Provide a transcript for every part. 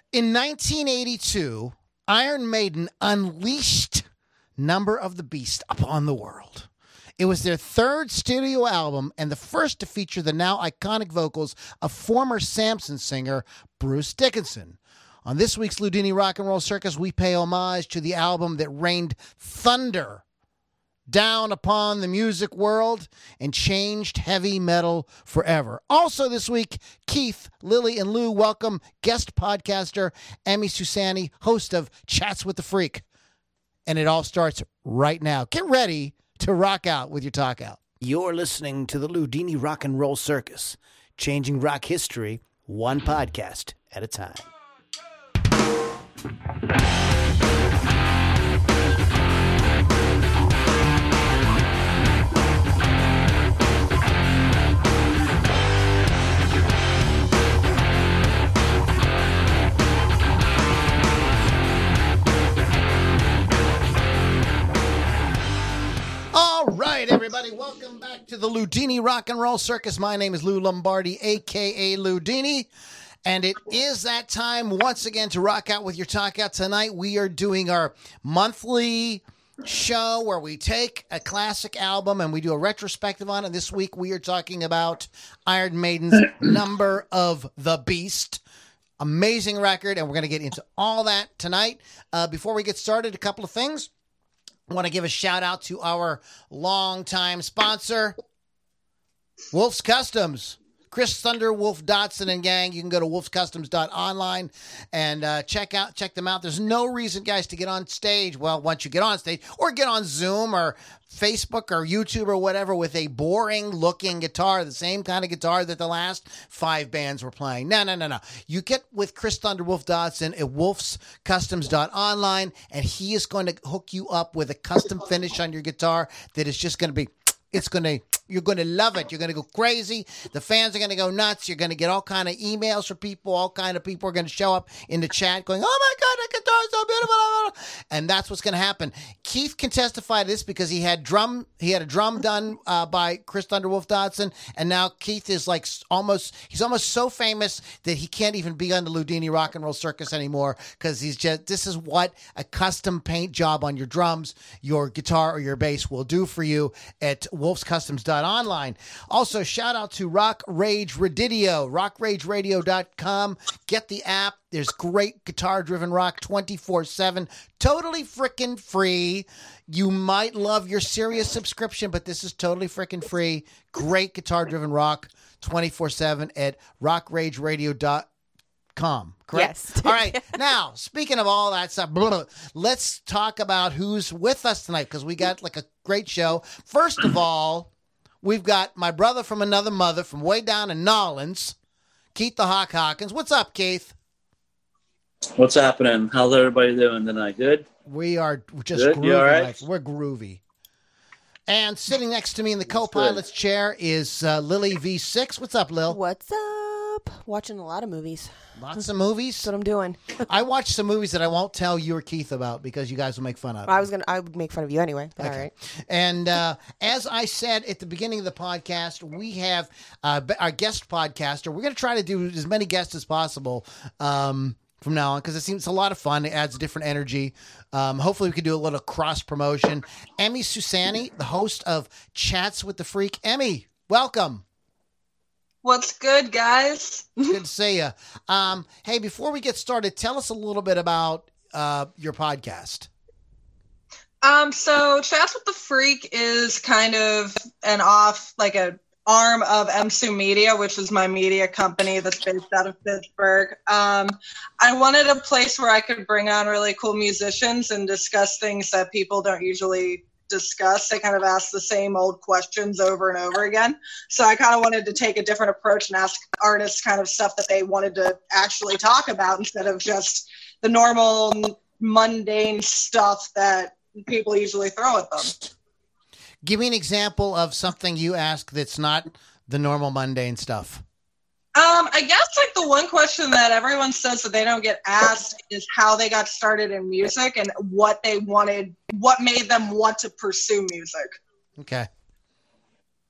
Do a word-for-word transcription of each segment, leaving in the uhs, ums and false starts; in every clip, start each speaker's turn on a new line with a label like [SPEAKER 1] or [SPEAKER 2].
[SPEAKER 1] In nineteen eighty-two, Iron Maiden unleashed Number of the Beast upon the world. It was their third studio album and the first to feature the now iconic vocals of former Samson singer Bruce Dickinson. On this week's Ludini Rock and Roll Circus, we pay homage to the album that rained thunder down upon the music world and changed heavy metal forever. Also this week, Keith, Lily, and Lou welcome guest podcaster Emmy Susani, host of Chats with the Freak. And it all starts right now. Get ready to rock out with your talk out. You're listening to the Ludini Rock and Roll Circus, changing rock history one podcast at a time. All right, everybody, welcome back to the Ludini Rock and Roll Circus. My name is Lou Lombardi, a k a. Ludini, and it is that time once again to rock out with your talk out. Tonight we are doing our monthly show where we take a classic album and we do a retrospective on it. This week we are talking about Iron Maiden's Number of the Beast. Amazing record, and we're going to get into all that tonight. Uh, before we get started, a couple of things. I want to give a shout out to our longtime sponsor, Wolf's Customs. Chris Thunder, Wolf Dotson, and gang. You can go to wolfs customs dot online and uh, check out check them out. There's no reason, guys, to get on stage. Well, once you get on stage, or get on Zoom or Facebook or YouTube or whatever with a boring-looking guitar, the same kind of guitar that the last five bands were playing. No, no, no, no. You get with Chris Thunder, Wolf Dotson at wolfs customs dot online, and he is going to hook you up with a custom finish on your guitar that is just going to be... It's going to, you're going to love it. You're going to go crazy. The fans are going to go nuts. You're going to get all kind of emails from people. All kind of people are going to show up in the chat going, oh my God, that guitar is so beautiful. And that's what's going to happen. Keith can testify to this because he had drum, he had a drum done uh, by Chris Thunderwolf Dodson. And now Keith is like almost, he's almost so famous that he can't even be on the Ludini Rock and Roll Circus anymore because he's just, this is what a custom paint job on your drums, your guitar, or your bass will do for you at wolfs customs dot online. Also, shout out to Rock Rage Radio, rock rage radio dot com. Get the app. There's great guitar-driven rock twenty-four seven, totally frickin' free. You might love your Sirius subscription, but this is totally frickin' free. Great guitar-driven rock twenty-four seven at rock rage radio dot com. Correct?
[SPEAKER 2] Yes.
[SPEAKER 1] All right. Now, speaking of all that stuff, blah, blah, let's talk about who's with us tonight because we got like a great show. First of all, we've got my brother from another mother from way down in Nolans, Keith the Hawk Hawkins. What's up, Keith?
[SPEAKER 3] What's happening? How's everybody doing tonight? Good?
[SPEAKER 1] We are just
[SPEAKER 3] Good?
[SPEAKER 1] groovy.
[SPEAKER 3] You all right?
[SPEAKER 1] Like, we're groovy. And sitting next to me in the co-pilot's chair is uh, Lily V six. What's up, Lil?
[SPEAKER 2] What's up? Watching a lot of movies.
[SPEAKER 1] Lots of movies.
[SPEAKER 2] That's what I'm doing.
[SPEAKER 1] I watched some movies that I won't tell you or Keith about because you guys will make fun of.
[SPEAKER 2] I was gonna. I would make fun of you anyway. But
[SPEAKER 1] Okay.
[SPEAKER 2] All right.
[SPEAKER 1] And uh, as I said at the beginning of the podcast, we have uh, our guest podcaster. We're going to try to do as many guests as possible um, from now on because it seems a lot of fun. It adds a different energy. Um, hopefully, we can do a little cross promotion. Emmy Susani, the host of Chats with the Freak. Emmy, welcome.
[SPEAKER 4] What's good, guys?
[SPEAKER 1] Good to see you. Um, hey, before we get started, tell us a little bit about uh, your podcast.
[SPEAKER 4] Um, so Chats with the Freak is kind of an off, like a arm of M S U Media, which is my media company that's based out of Pittsburgh. Um, I wanted a place where I could bring on really cool musicians and discuss things that people don't usually discuss. They kind of ask the same old questions over and over again. So I kind of wanted to take a different approach and ask artists kind of stuff that they wanted to actually talk about instead of just the normal mundane stuff that people usually throw at them.
[SPEAKER 1] Give me an example of something you ask that's not the normal mundane stuff.
[SPEAKER 4] Um, I guess like the one question that everyone says that they don't get asked is how they got started in music and what they wanted, what made them want to pursue music.
[SPEAKER 1] Okay.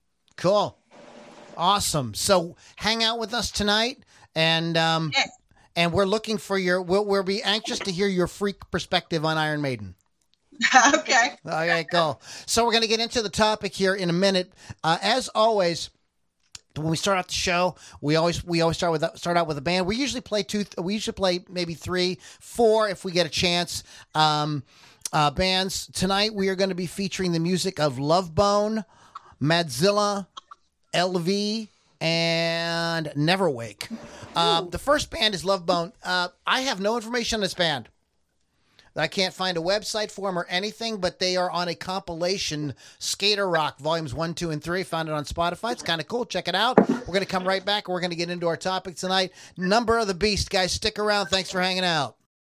[SPEAKER 1] Cool. Awesome. So hang out with us tonight and um,
[SPEAKER 4] Yeah.
[SPEAKER 1] and we're looking for your. We'll, we'll be anxious to hear your freak perspective on Iron Maiden.
[SPEAKER 4] Okay.
[SPEAKER 1] Okay, go. So we're going to get into the topic here in a minute. Uh, as always, when we start out the show, we always we always start with start out with a band. We usually play two. We usually play maybe three, four if we get a chance. Um, uh, bands tonight we are going to be featuring the music of Lovebone, Madzilla, L V, and Neverwake. Um, the first band is Lovebone. Uh, I have no information on this band. I can't find a website for them or anything, but they are on a compilation, Skater Rock, volumes one, two, and three. Found it on Spotify. It's kind of cool. Check it out. We're going to come right back. We're going to get into our topic tonight. Number of the Beast, guys. Stick around. Thanks for hanging out.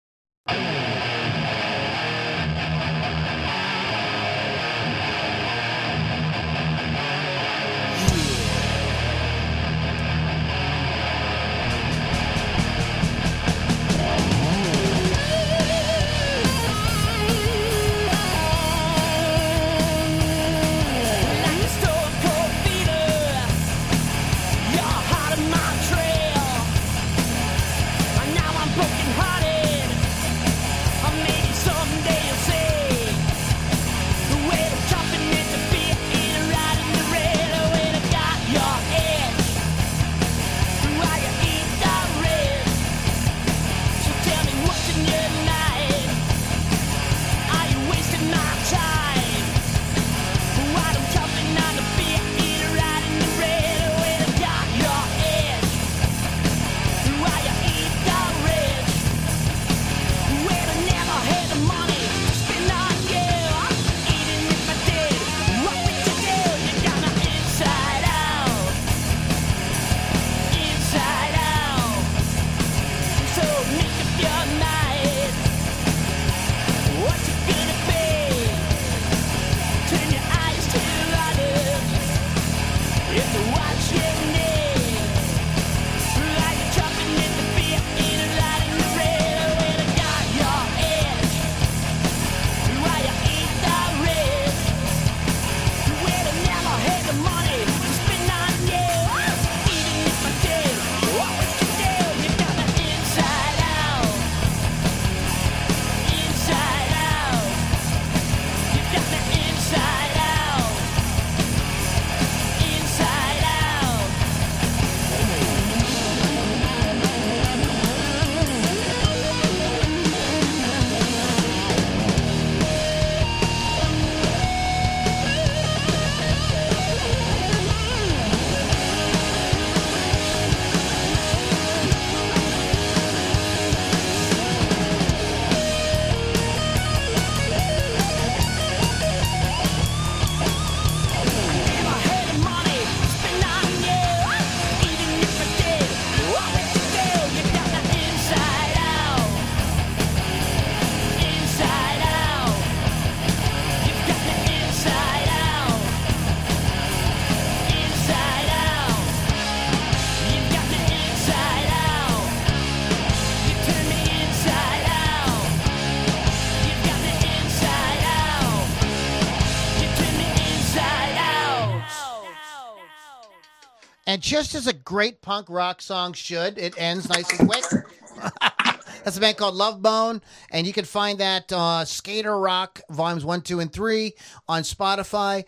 [SPEAKER 1] And just as a great punk rock song should, it ends nice and quick. That's a band called Lovebone, and you can find that uh, Skater Rock volumes one, two, and three on Spotify.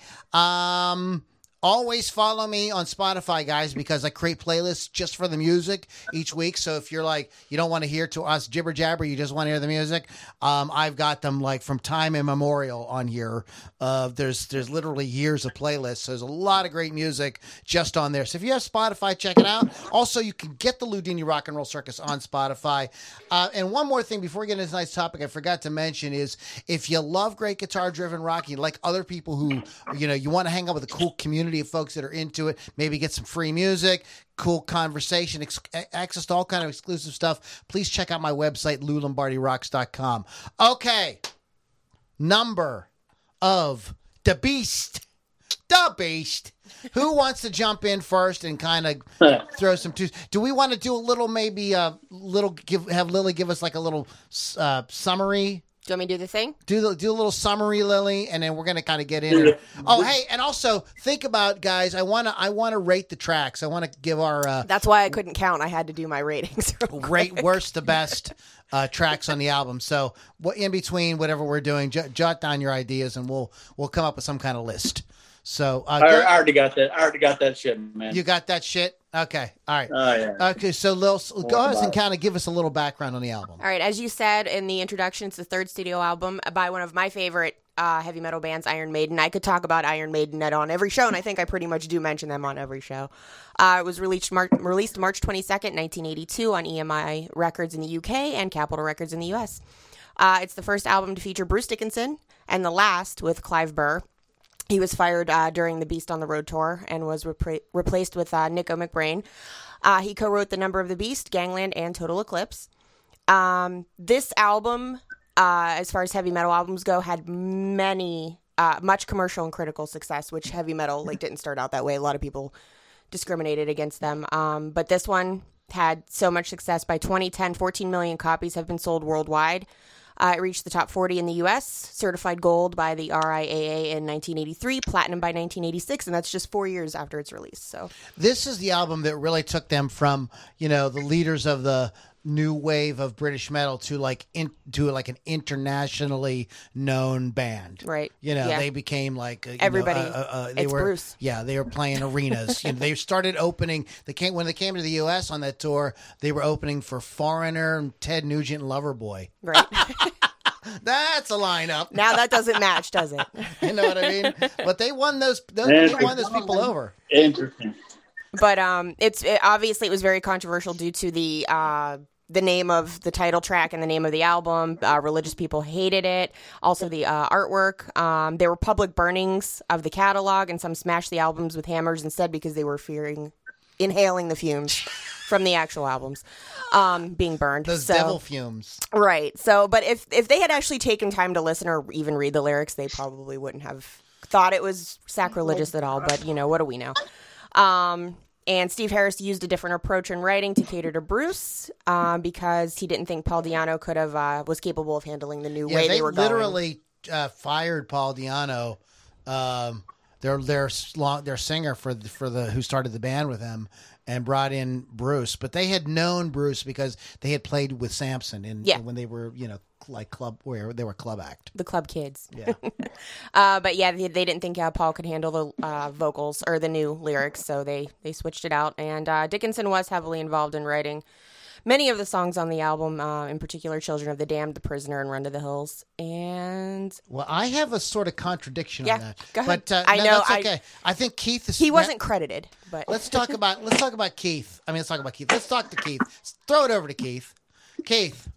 [SPEAKER 1] Um, always follow me on Spotify, guys, because I create playlists just for the music each week. So if you're like, you don't want to hear to us jibber jabber, you just want to hear the music, um, I've got them like from time immemorial on here. Uh, there's there's literally years of playlists. So there's a lot of great music just on there. So if you have Spotify, check it out. Also, you can get the Ludini Rock and Roll Circus on Spotify. Uh, and one more thing before we get into this nice topic, I forgot to mention is if you love great guitar-driven rock, you like other people who, you know, you want to hang out with a cool community of folks that are into it, maybe get some free music, cool conversation, ex- access to all kind of exclusive stuff, please check out my website, lou lombardi rocks dot com. Okay, number of the beast. The beast. Who wants to jump in first and kind of throw some twos? Do we want to do a little, maybe a little, give have Lily give us like a little uh, summary
[SPEAKER 2] Do you want me to do the thing?
[SPEAKER 1] Do the, do a little summary, Lily, and then we're gonna kind of get in. And, oh, hey, and also think about, guys. I wanna I wanna rate the tracks. I wanna give our uh,
[SPEAKER 2] That's why I couldn't count. I had to do my ratings. real
[SPEAKER 1] rate
[SPEAKER 2] quick.
[SPEAKER 1] worst to best uh, tracks on the album. So what in between whatever we're doing, j- jot down your ideas, and we'll we'll come up with some kind of list. So uh,
[SPEAKER 3] I,
[SPEAKER 1] go-
[SPEAKER 3] I already got that. I already got that shit, man.
[SPEAKER 1] you got that shit. Okay, all right.
[SPEAKER 3] Oh yeah.
[SPEAKER 1] Okay, so Lil, go ahead and
[SPEAKER 3] about it?
[SPEAKER 1] kind of give us a little background on the album.
[SPEAKER 2] All right, as you said in the introduction, it's the third studio album by one of my favorite uh, heavy metal bands, Iron Maiden. I could talk about Iron Maiden on every show, and I think I pretty much do mention them on every show. Uh, it was released, Mar- released March twenty-second, nineteen eighty-two on E M I Records in the U K and Capitol Records in the U S. Uh, it's the first album to feature Bruce Dickinson, and the last with Clive Burr. He was fired uh, during the Beast on the Road tour and was repra- replaced with uh, Nico McBrain. Uh, he co-wrote The Number of the Beast, Gangland, and Total Eclipse. Um, this album, uh, as far as heavy metal albums go, had many, uh, much commercial and critical success, which heavy metal like didn't start out that way. A lot of people discriminated against them. Um, but this one had so much success. By twenty ten, fourteen million copies have been sold worldwide. Uh, it reached the top forty in the U S, certified gold by the R I A A in nineteen eighty-three, platinum by nineteen eighty-six, and that's just four years after its release. So
[SPEAKER 1] This is the album that really took them from, you know, the leaders of the new wave of British metal to like in, to like an internationally known band.
[SPEAKER 2] Right.
[SPEAKER 1] You know,
[SPEAKER 2] Yeah.
[SPEAKER 1] they became like uh, you
[SPEAKER 2] Everybody.
[SPEAKER 1] Know, uh, uh, uh, they
[SPEAKER 2] It's
[SPEAKER 1] were,
[SPEAKER 2] Bruce.
[SPEAKER 1] Yeah, they were playing arenas. You know, they started opening. They came when they came to the U S on that tour. They were opening for Foreigner, Ted Nugent, and Loverboy.
[SPEAKER 2] right.
[SPEAKER 1] That's a lineup.
[SPEAKER 2] Now that doesn't match, does it?
[SPEAKER 1] You know what I mean? But they won those. those
[SPEAKER 3] Yeah.
[SPEAKER 1] they won those people over.
[SPEAKER 3] Interesting.
[SPEAKER 2] But um, it's it, obviously it was very controversial due to the uh, the name of the title track and the name of the album. Uh, religious people hated it. Also the uh, artwork. Um, there were public burnings of the catalog, and some smashed the albums with hammers instead because they were fearing inhaling the fumes from the actual albums um, being burned.
[SPEAKER 1] Those
[SPEAKER 2] so,
[SPEAKER 1] devil fumes.
[SPEAKER 2] Right. So, but if if they had actually taken time to listen or even read the lyrics, they probably wouldn't have thought it was sacrilegious at all. But you know, what do we know? Um, and Steve Harris used a different approach in writing to cater to Bruce um, because he didn't think Paul Di'Anno could have uh, was capable of handling the new
[SPEAKER 1] Yeah,
[SPEAKER 2] way
[SPEAKER 1] they,
[SPEAKER 2] they were going.
[SPEAKER 1] literally uh, fired Paul Di'Anno, um, their their sl- their singer for the, for the who started the band with him, and brought in Bruce. But they had known Bruce because they had played with Samson in
[SPEAKER 2] Yeah.
[SPEAKER 1] when they were you know like club where they were club act.
[SPEAKER 2] The club kids.
[SPEAKER 1] Yeah.
[SPEAKER 2] Uh, but yeah, they, they didn't think uh, Paul could handle the uh, vocals or the new lyrics, so they, they switched it out. And uh, Dickinson was heavily involved in writing many of the songs on the album, uh, in particular Children of the Damned, The Prisoner, and Run to the Hills. And
[SPEAKER 1] Well, I have a sort of contradiction
[SPEAKER 2] Yeah,
[SPEAKER 1] on that.
[SPEAKER 2] go ahead.
[SPEAKER 1] But uh,
[SPEAKER 2] I
[SPEAKER 1] no,
[SPEAKER 2] know,
[SPEAKER 1] that's
[SPEAKER 2] I-
[SPEAKER 1] okay. I, think Keith is.
[SPEAKER 2] he wasn't credited, but
[SPEAKER 1] Let's talk about let's talk about Keith. I mean, let's talk about Keith. Let's talk to Keith. Throw it over to Keith. Keith,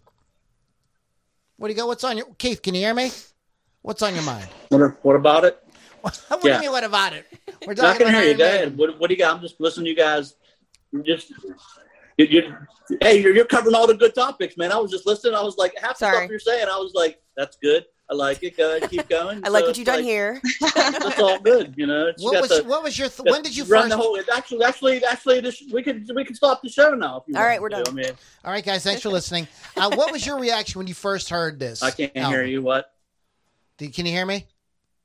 [SPEAKER 1] what do you go? What's on your Keith? Can you hear me? What's on your mind?
[SPEAKER 3] What, what about it?
[SPEAKER 1] What do
[SPEAKER 3] Yeah.
[SPEAKER 1] you mean? What about it? We're
[SPEAKER 3] I
[SPEAKER 1] talking
[SPEAKER 3] can
[SPEAKER 1] about
[SPEAKER 3] hear you.
[SPEAKER 1] Iron
[SPEAKER 3] Go
[SPEAKER 1] Maiden.
[SPEAKER 3] ahead. What, what do you got? I'm just listening to you guys. You're just, you, you, hey, you're, you're covering all the good topics, man. I was just listening. I was like, half the
[SPEAKER 2] Sorry.
[SPEAKER 3] stuff you're saying, I was like, that's good. I like it. Go ahead, keep going.
[SPEAKER 2] I like
[SPEAKER 3] So
[SPEAKER 2] what
[SPEAKER 3] it's
[SPEAKER 2] you've done
[SPEAKER 3] like,
[SPEAKER 2] here.
[SPEAKER 3] It's all good, you know. It's
[SPEAKER 1] What
[SPEAKER 3] got
[SPEAKER 1] was
[SPEAKER 3] the-
[SPEAKER 1] what was your th-
[SPEAKER 3] got-
[SPEAKER 1] when did you
[SPEAKER 3] run
[SPEAKER 1] first?
[SPEAKER 3] the whole? It's actually, actually, actually, this, we could we could stop the show now. If you
[SPEAKER 2] All
[SPEAKER 3] want
[SPEAKER 2] right, we're
[SPEAKER 3] to.
[SPEAKER 2] done.
[SPEAKER 3] I mean,
[SPEAKER 1] All right, guys, thanks for listening. Uh, what was your reaction when you first heard this?
[SPEAKER 3] I can't
[SPEAKER 1] album?
[SPEAKER 3] hear you. What?
[SPEAKER 1] Did, can you hear me?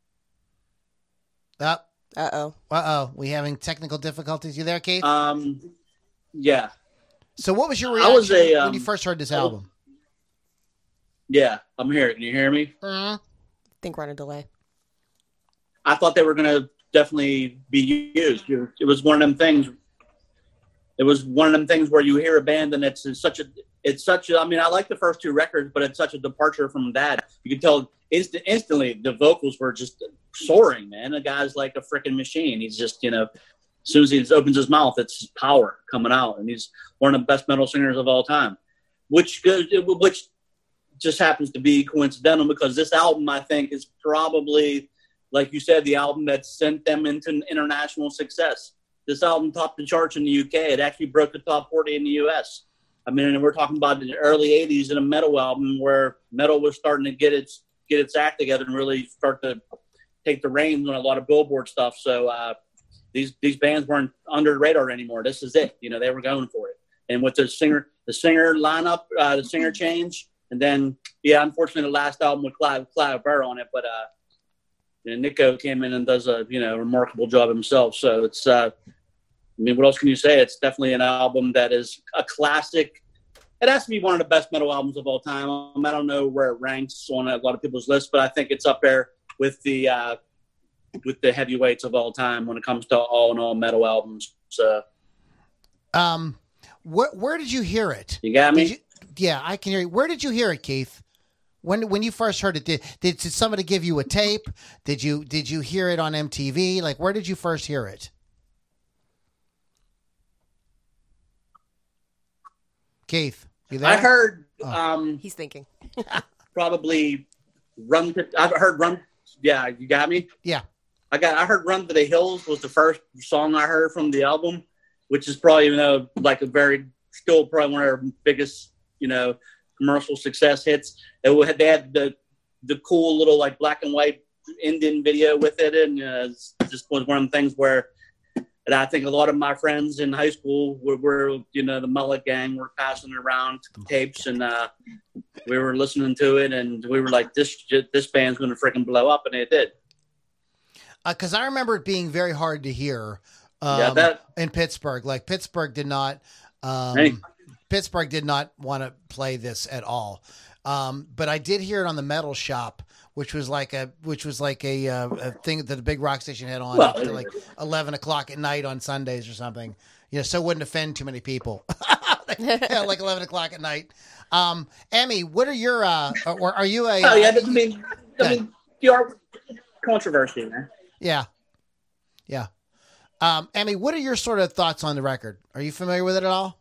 [SPEAKER 1] Uh
[SPEAKER 2] Uh oh.
[SPEAKER 1] oh, we having technical difficulties. You there, Keith?
[SPEAKER 3] Um, yeah,
[SPEAKER 1] so, what was your
[SPEAKER 3] I
[SPEAKER 1] reaction
[SPEAKER 3] was a,
[SPEAKER 1] when
[SPEAKER 3] um,
[SPEAKER 1] you first heard this
[SPEAKER 3] I was-
[SPEAKER 1] album?
[SPEAKER 3] yeah. I'm here. Can you hear me?
[SPEAKER 1] Mhm.
[SPEAKER 2] Think we're on a delay.
[SPEAKER 3] I thought they were going to definitely be used. It was one of them things. It was one of them things where you hear a band and it's, it's such a, it's such a, I mean, I like the first two records, but it's such a departure from that. You could tell instant, instantly the vocals were just soaring, man. The guy's like a freaking machine. He's just, you know, as soon as he opens his mouth, it's power coming out. And he's one of the best metal singers of all time, which goes, which just happens to be coincidental because this album, I think, is probably, like you said, the album that sent them into international success. This album topped the charts in the U K. It actually broke the top forty in the U S. I mean, we're talking about the early eighties in a metal album where metal was starting to get its get its act together and really start to take the reins on a lot of Billboard stuff. So uh, these these bands weren't under the radar anymore. This is it. You know, they were going for it. And with the singer, the singer lineup, uh, the singer change, And then, yeah, unfortunately, the last album with Clive, Clive Burr on it, but uh, you know, Nico came in and does a you know remarkable job himself. So it's, uh, I mean, what else can you say? It's definitely an album that is a classic. It has to be one of the best metal albums of all time. Um, I don't know where it ranks on a lot of people's lists, but I think it's up there with the uh, with the heavyweights of all time when it comes to all in all metal albums. So,
[SPEAKER 1] um, where where did you hear it?
[SPEAKER 3] You got me?
[SPEAKER 1] Did you, yeah, I can hear you. Where did you hear it, Keith? When when you first heard it, did, did did somebody give you a tape? Did you did you hear it on M T V? Like, where did you first hear it? Keith, you there?
[SPEAKER 3] I heard
[SPEAKER 1] Oh.
[SPEAKER 3] um,
[SPEAKER 2] He's thinking.
[SPEAKER 3] probably Run to, I've heard Run. Yeah, you got me?
[SPEAKER 1] Yeah.
[SPEAKER 3] I got, I heard Run to the Hills was the first song I heard from the album, which is probably, you know, like a very, still probably one of their biggest, you know, commercial success hits. It had, they had the, the cool little like black and white Indian video with it. And uh, it's just was one of them things where, and I think a lot of my friends in high school were, were you know, the Mullet Gang were passing around tapes, and uh, we were listening to it, and we were like, "This this band's going to freaking blow up," and it did.
[SPEAKER 1] Because uh, I remember it being very hard to hear um,
[SPEAKER 3] Yeah, that-
[SPEAKER 1] in Pittsburgh. Like Pittsburgh did not, um,
[SPEAKER 3] Hey.
[SPEAKER 1] Pittsburgh did not want to play this at all. Um, but I did hear it on the Metal Shop, which was like a which was like a, uh, a thing that the big rock station had on
[SPEAKER 3] Well,
[SPEAKER 1] after like eleven o'clock at night on Sundays or something. You know, so it wouldn't offend too many people. Yeah, like eleven o'clock at night. Um, Emmy, what are your uh, or are you a?
[SPEAKER 3] Oh yeah, I mean, I mean, you are controversy, man.
[SPEAKER 1] Yeah, yeah. Um, Emmy, what are your sort of thoughts on the record? Are you familiar with it at all?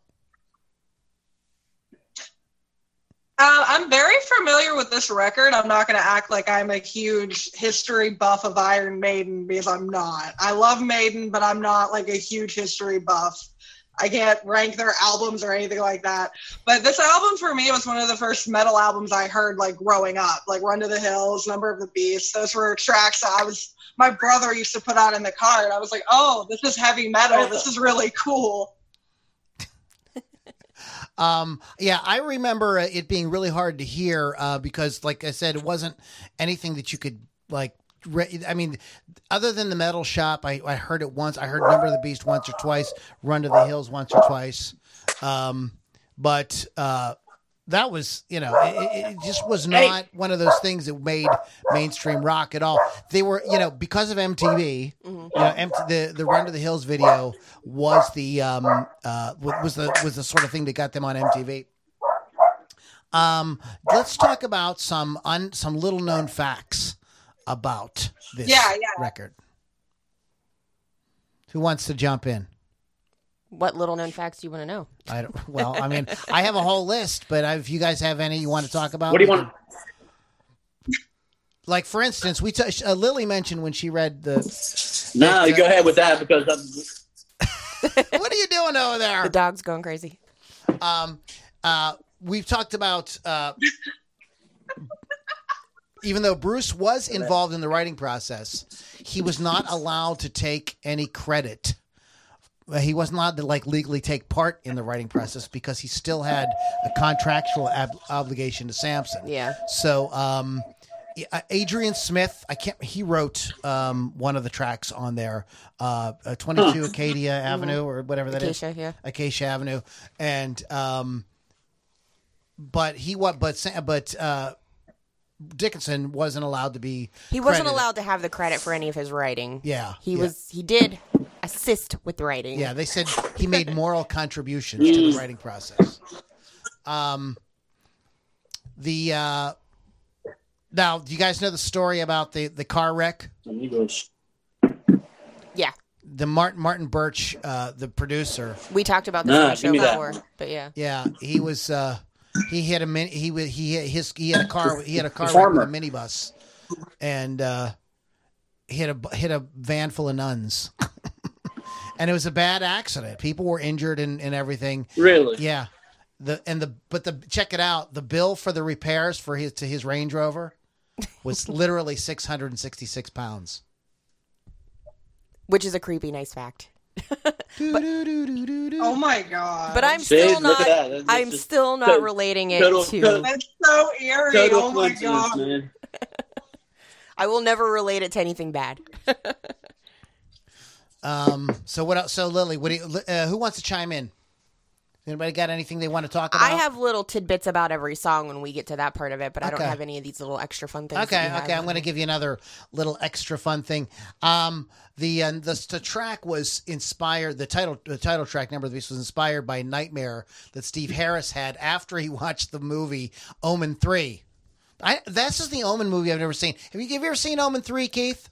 [SPEAKER 4] Uh, I'm very familiar with this record. I'm not going to act like I'm a huge history buff of Iron Maiden, because I'm not. I love Maiden, but I'm not like a huge history buff. I can't rank their albums or anything like that. But this album for me was one of the first metal albums I heard like growing up, like Run to the Hills, Number of the Beast. Those were tracks that I was, my brother used to put on in the car, and I was like, oh, this is heavy metal. This is really cool.
[SPEAKER 1] Um, yeah, I remember it being really hard to hear uh, because, like I said, it wasn't anything that you could like. Re- I mean, other than the Metal Shop, I, I heard it once. I heard Number of the Beast once or twice. Run to the Hills once or twice. Um, but uh, that was, you know, it, it just was not one of those things that made mainstream rock at all. They were, you know, because of M T V. Mm-hmm. You know, M- the the Run to the Hills video was the um uh was the was the sort of thing that got them on M T V. Um, let's talk about some un, some little known facts about this
[SPEAKER 4] Yeah, yeah.
[SPEAKER 1] record. Who wants to jump in?
[SPEAKER 2] What little known facts do you want to know?
[SPEAKER 1] I don't, well, I mean, I have a whole list, but if you guys have any you want to talk about,
[SPEAKER 3] What do you
[SPEAKER 1] we
[SPEAKER 3] want?
[SPEAKER 1] can- Like, for instance, we t- uh, Lily mentioned when she read the.
[SPEAKER 3] No, you go ahead with that because I'm,
[SPEAKER 1] What are you doing over there?
[SPEAKER 2] The dog's going crazy.
[SPEAKER 1] Um, uh, we've talked about, uh, even though Bruce was involved in the writing process, he was not allowed to take any credit. Uh, He wasn't allowed to like legally take part in the writing process because he still had a contractual ab- obligation to Samson.
[SPEAKER 2] Yeah.
[SPEAKER 1] So, um, uh, Adrian Smith, I can't. He wrote um, one of the tracks on there, uh, uh, twenty-two Acadia Avenue or whatever that is.
[SPEAKER 2] Acacia, yeah.
[SPEAKER 1] Acacia Avenue, and um, but he what? But Sa- but uh, Dickinson wasn't allowed to be.
[SPEAKER 2] He wasn't
[SPEAKER 1] credited.
[SPEAKER 2] allowed to have the credit for any of his writing.
[SPEAKER 1] Yeah,
[SPEAKER 2] He
[SPEAKER 1] yeah.
[SPEAKER 2] was. He did assist with the writing.
[SPEAKER 1] Yeah, they said he made moral contributions to the writing process. Um, the uh, now, do you guys know the story about the the car wreck?
[SPEAKER 3] Amigos.
[SPEAKER 2] Yeah.
[SPEAKER 1] The Martin Martin Birch, uh, the producer.
[SPEAKER 2] We talked about this
[SPEAKER 3] Nah,
[SPEAKER 2] on the
[SPEAKER 3] give
[SPEAKER 2] show
[SPEAKER 3] me that.
[SPEAKER 2] before, but yeah.
[SPEAKER 1] Yeah, he was. Uh, he had a min- he was he had his he had a car he had a car
[SPEAKER 3] The
[SPEAKER 1] wreck with a
[SPEAKER 3] farmer.
[SPEAKER 1] minibus, and uh, hit a hit a van full of nuns, and it was a bad accident. People were injured and, and everything.
[SPEAKER 3] Really?
[SPEAKER 1] Yeah, the and the but the check it out. The bill for the repairs for his to his Range Rover was literally six hundred and sixty six pounds.
[SPEAKER 2] Which is a creepy nice fact.
[SPEAKER 4] Oh my god!
[SPEAKER 2] But I'm
[SPEAKER 3] See,
[SPEAKER 2] still
[SPEAKER 3] look
[SPEAKER 2] not.
[SPEAKER 3] at that. That's
[SPEAKER 2] I'm
[SPEAKER 3] just
[SPEAKER 2] still not
[SPEAKER 3] total-
[SPEAKER 2] relating it
[SPEAKER 3] total-
[SPEAKER 2] to.
[SPEAKER 3] total-
[SPEAKER 4] That's so eerie.
[SPEAKER 3] total
[SPEAKER 4] Oh my
[SPEAKER 3] coincidence,
[SPEAKER 4] god!
[SPEAKER 3] man.
[SPEAKER 2] I will never relate it to anything bad.
[SPEAKER 1] Um. So what else? So Lily, what do you, uh, who wants to chime in? Anybody got anything they want to talk about?
[SPEAKER 2] I have little tidbits about every song when we get to that part of it, but I don't
[SPEAKER 1] Okay.
[SPEAKER 2] have any of these little extra fun things.
[SPEAKER 1] Okay,
[SPEAKER 2] that you
[SPEAKER 1] okay.
[SPEAKER 2] have.
[SPEAKER 1] I'm going to give you another little extra fun thing. Um, the, uh, the the track was inspired. The title the title track number of this was inspired by a nightmare that Steve Harris had after he watched the movie Omen three. I that's just the Omen movie I've never seen. Have you, have you ever seen Omen three, Keith?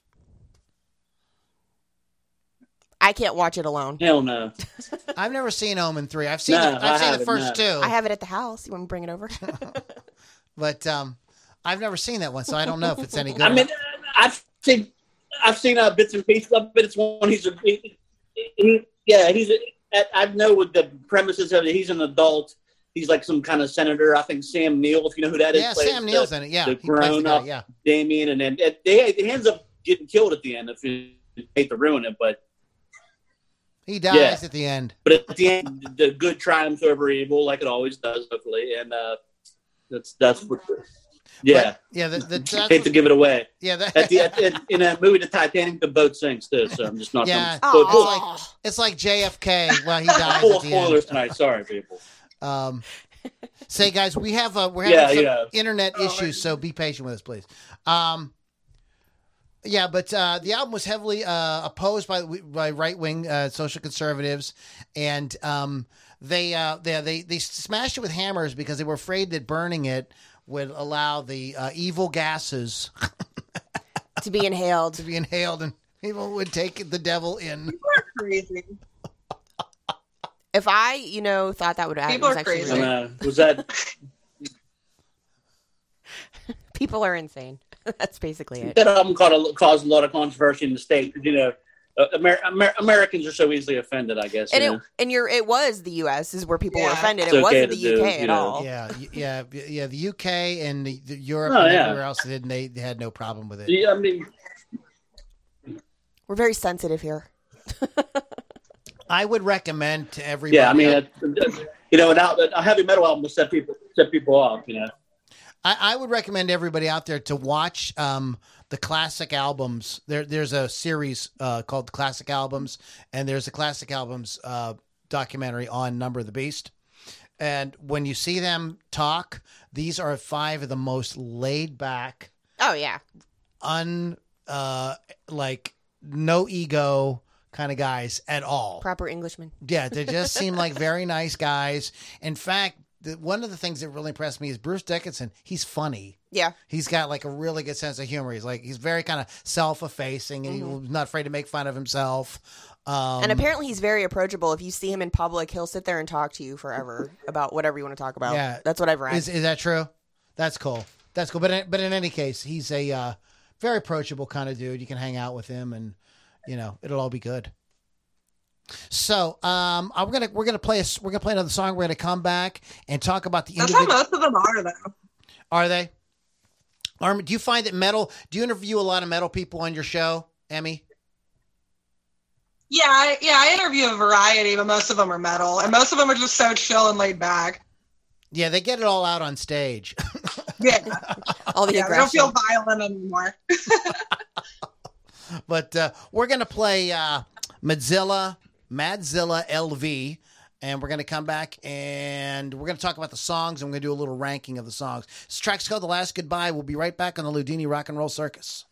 [SPEAKER 2] I can't watch it alone.
[SPEAKER 3] Hell no.
[SPEAKER 1] I've never seen Omen three. I've seen
[SPEAKER 3] No,
[SPEAKER 1] it,
[SPEAKER 3] I
[SPEAKER 1] I've seen the
[SPEAKER 3] haven't,
[SPEAKER 1] first
[SPEAKER 3] no.
[SPEAKER 1] two,
[SPEAKER 2] I have it at the house. You want me to bring it over?
[SPEAKER 1] but um, I've never seen that one, so I don't know if it's any good.
[SPEAKER 3] I mean, I've seen, I've seen uh, bits and pieces of it. It's one he's a, he, he, yeah, he's. A, I know what the premises of it. He's an adult. He's like some kind of senator. I think Sam Neill, if you know who that is.
[SPEAKER 1] yeah,
[SPEAKER 3] plays
[SPEAKER 1] Sam Neill's
[SPEAKER 3] the,
[SPEAKER 1] in it. Yeah,
[SPEAKER 3] the
[SPEAKER 1] he plays the
[SPEAKER 3] grown
[SPEAKER 1] guy,
[SPEAKER 3] up
[SPEAKER 1] yeah.
[SPEAKER 3] Damien, and then it, they, he ends up getting killed at the end. If you hate to ruin it, but
[SPEAKER 1] He dies
[SPEAKER 3] Yeah.
[SPEAKER 1] at the end.
[SPEAKER 3] but at the end, the good triumphs over evil, like it always does, hopefully, and uh, that's that's what. Yeah,
[SPEAKER 1] But, yeah. The, the, that's
[SPEAKER 3] hate to give it away.
[SPEAKER 1] yeah, that,
[SPEAKER 3] At the at, at, in a movie, The Titanic, the boat sinks too. So I'm just not.
[SPEAKER 1] Yeah.
[SPEAKER 3] Gonna, but-
[SPEAKER 2] Aw.
[SPEAKER 1] it's like J F K. Well, he dies
[SPEAKER 3] full
[SPEAKER 1] at the
[SPEAKER 3] spoilers
[SPEAKER 1] end.
[SPEAKER 3] tonight. Sorry, people.
[SPEAKER 1] Um, say, guys, we have uh, we're having
[SPEAKER 3] Yeah,
[SPEAKER 1] some
[SPEAKER 3] yeah.
[SPEAKER 1] internet issues, so be patient with us, please. Um, yeah, but uh, the album was heavily uh, opposed by by right wing uh, social conservatives, and um, they, uh, they they they smashed it with hammers because they were afraid that burning it would allow the uh, evil gases
[SPEAKER 2] To be inhaled.
[SPEAKER 1] to be inhaled, and people would take the devil in.
[SPEAKER 4] People are crazy.
[SPEAKER 2] If I, you know, thought that would add,
[SPEAKER 4] People
[SPEAKER 2] was
[SPEAKER 4] are
[SPEAKER 2] actually
[SPEAKER 4] crazy.
[SPEAKER 2] really-
[SPEAKER 3] And, uh, was that
[SPEAKER 2] people are insane. That's basically it.
[SPEAKER 3] that album caused a, caused a lot of controversy in the state? You know, uh, Amer- Amer- Americans are so easily offended. I guess.
[SPEAKER 2] And
[SPEAKER 3] you
[SPEAKER 2] it
[SPEAKER 3] know?
[SPEAKER 2] and you're it was the U S is where people were
[SPEAKER 4] Yeah.
[SPEAKER 2] offended.
[SPEAKER 3] It's
[SPEAKER 2] It
[SPEAKER 3] okay
[SPEAKER 2] wasn't
[SPEAKER 3] to
[SPEAKER 2] the
[SPEAKER 3] do,
[SPEAKER 2] U K
[SPEAKER 3] you
[SPEAKER 2] at
[SPEAKER 3] know.
[SPEAKER 2] all.
[SPEAKER 1] Yeah, y- yeah, yeah. The U K and the, the Europe
[SPEAKER 3] Oh,
[SPEAKER 1] and
[SPEAKER 3] yeah.
[SPEAKER 1] everywhere else didn't. They, they had no problem with it.
[SPEAKER 3] Yeah, I mean,
[SPEAKER 2] We're very sensitive here.
[SPEAKER 1] I would recommend to everybody.
[SPEAKER 3] yeah. I mean, uh, you know, an out, a heavy metal album will set people set people off. You know.
[SPEAKER 1] I, I would recommend everybody out there to watch um, the classic albums. There, there's a series uh, called Classic Albums, and there's a Classic Albums uh, documentary on Number of the Beast. And when you see them talk, these are five of the most laid back,
[SPEAKER 2] Oh yeah.
[SPEAKER 1] un uh, like no ego kind of guys at all.
[SPEAKER 2] Proper Englishman.
[SPEAKER 1] Yeah, they just seem like very nice guys. In fact, the, one of the things that really impressed me is Bruce Dickinson. He's funny.
[SPEAKER 2] Yeah.
[SPEAKER 1] He's got like a really good sense of humor. He's like he's very kind of self-effacing, and
[SPEAKER 2] Mm-hmm.
[SPEAKER 1] he's not afraid to make fun of himself. Um,
[SPEAKER 2] And apparently he's very approachable. If you see him in public, he'll sit there and talk to you forever about whatever you want to talk about.
[SPEAKER 1] Yeah.
[SPEAKER 2] That's what I've read.
[SPEAKER 1] is is that true? That's cool. That's cool. But in, but in any case, he's a uh, very approachable kind of dude. You can hang out with him, and you know it'll all be good. So, um, we're gonna we're gonna play a, we're gonna play another song. We're gonna come back and talk about the
[SPEAKER 4] That's how
[SPEAKER 1] individual.
[SPEAKER 4] most of them are, though.
[SPEAKER 1] Are they? Arm, do you find that metal? Do you interview a lot of metal people on your show, Emmy?
[SPEAKER 4] Yeah, I, yeah, I interview a variety, but most of them are metal, and most of them are just so chill and laid back.
[SPEAKER 1] Yeah, they get it all out on stage.
[SPEAKER 4] Yeah,
[SPEAKER 2] All the
[SPEAKER 4] yeah, they don't
[SPEAKER 2] aggression.
[SPEAKER 4] feel violent anymore.
[SPEAKER 1] But uh, we're gonna play uh, Madzilla, Madzilla L V, and we're gonna come back and we're gonna talk about the songs, and we're gonna do a little ranking of the songs. This track's called "The Last Goodbye." We'll be right back on the Ludini Rock and Roll Circus.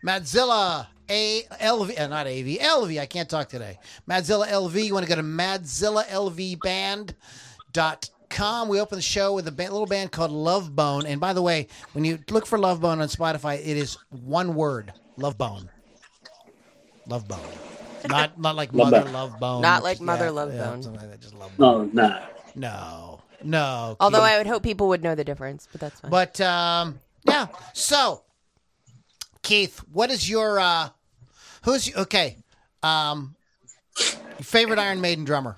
[SPEAKER 1] Madzilla A L V, uh, not A V, L V. I can't talk today. Madzilla L V. You want to go to madzilla L V band dot com. We open the show with a ba- little band called Love Bone. And by the way, when you look for Love Bone on Spotify, it is one word: Love Bone. Love Bone. Not not like
[SPEAKER 3] Love
[SPEAKER 1] Mother
[SPEAKER 3] Bone.
[SPEAKER 1] Love Bone.
[SPEAKER 2] Not like Mother
[SPEAKER 1] Yeah,
[SPEAKER 2] Love
[SPEAKER 1] yeah,
[SPEAKER 2] Bone.
[SPEAKER 1] something like that, just Love Bone.
[SPEAKER 3] No, no.
[SPEAKER 1] No, no.
[SPEAKER 2] Although
[SPEAKER 1] Keith.
[SPEAKER 2] I would hope people would know the difference, but that's fine.
[SPEAKER 1] But um, yeah. So, Keith, what is your uh, who's okay? Um, your favorite Iron Maiden drummer?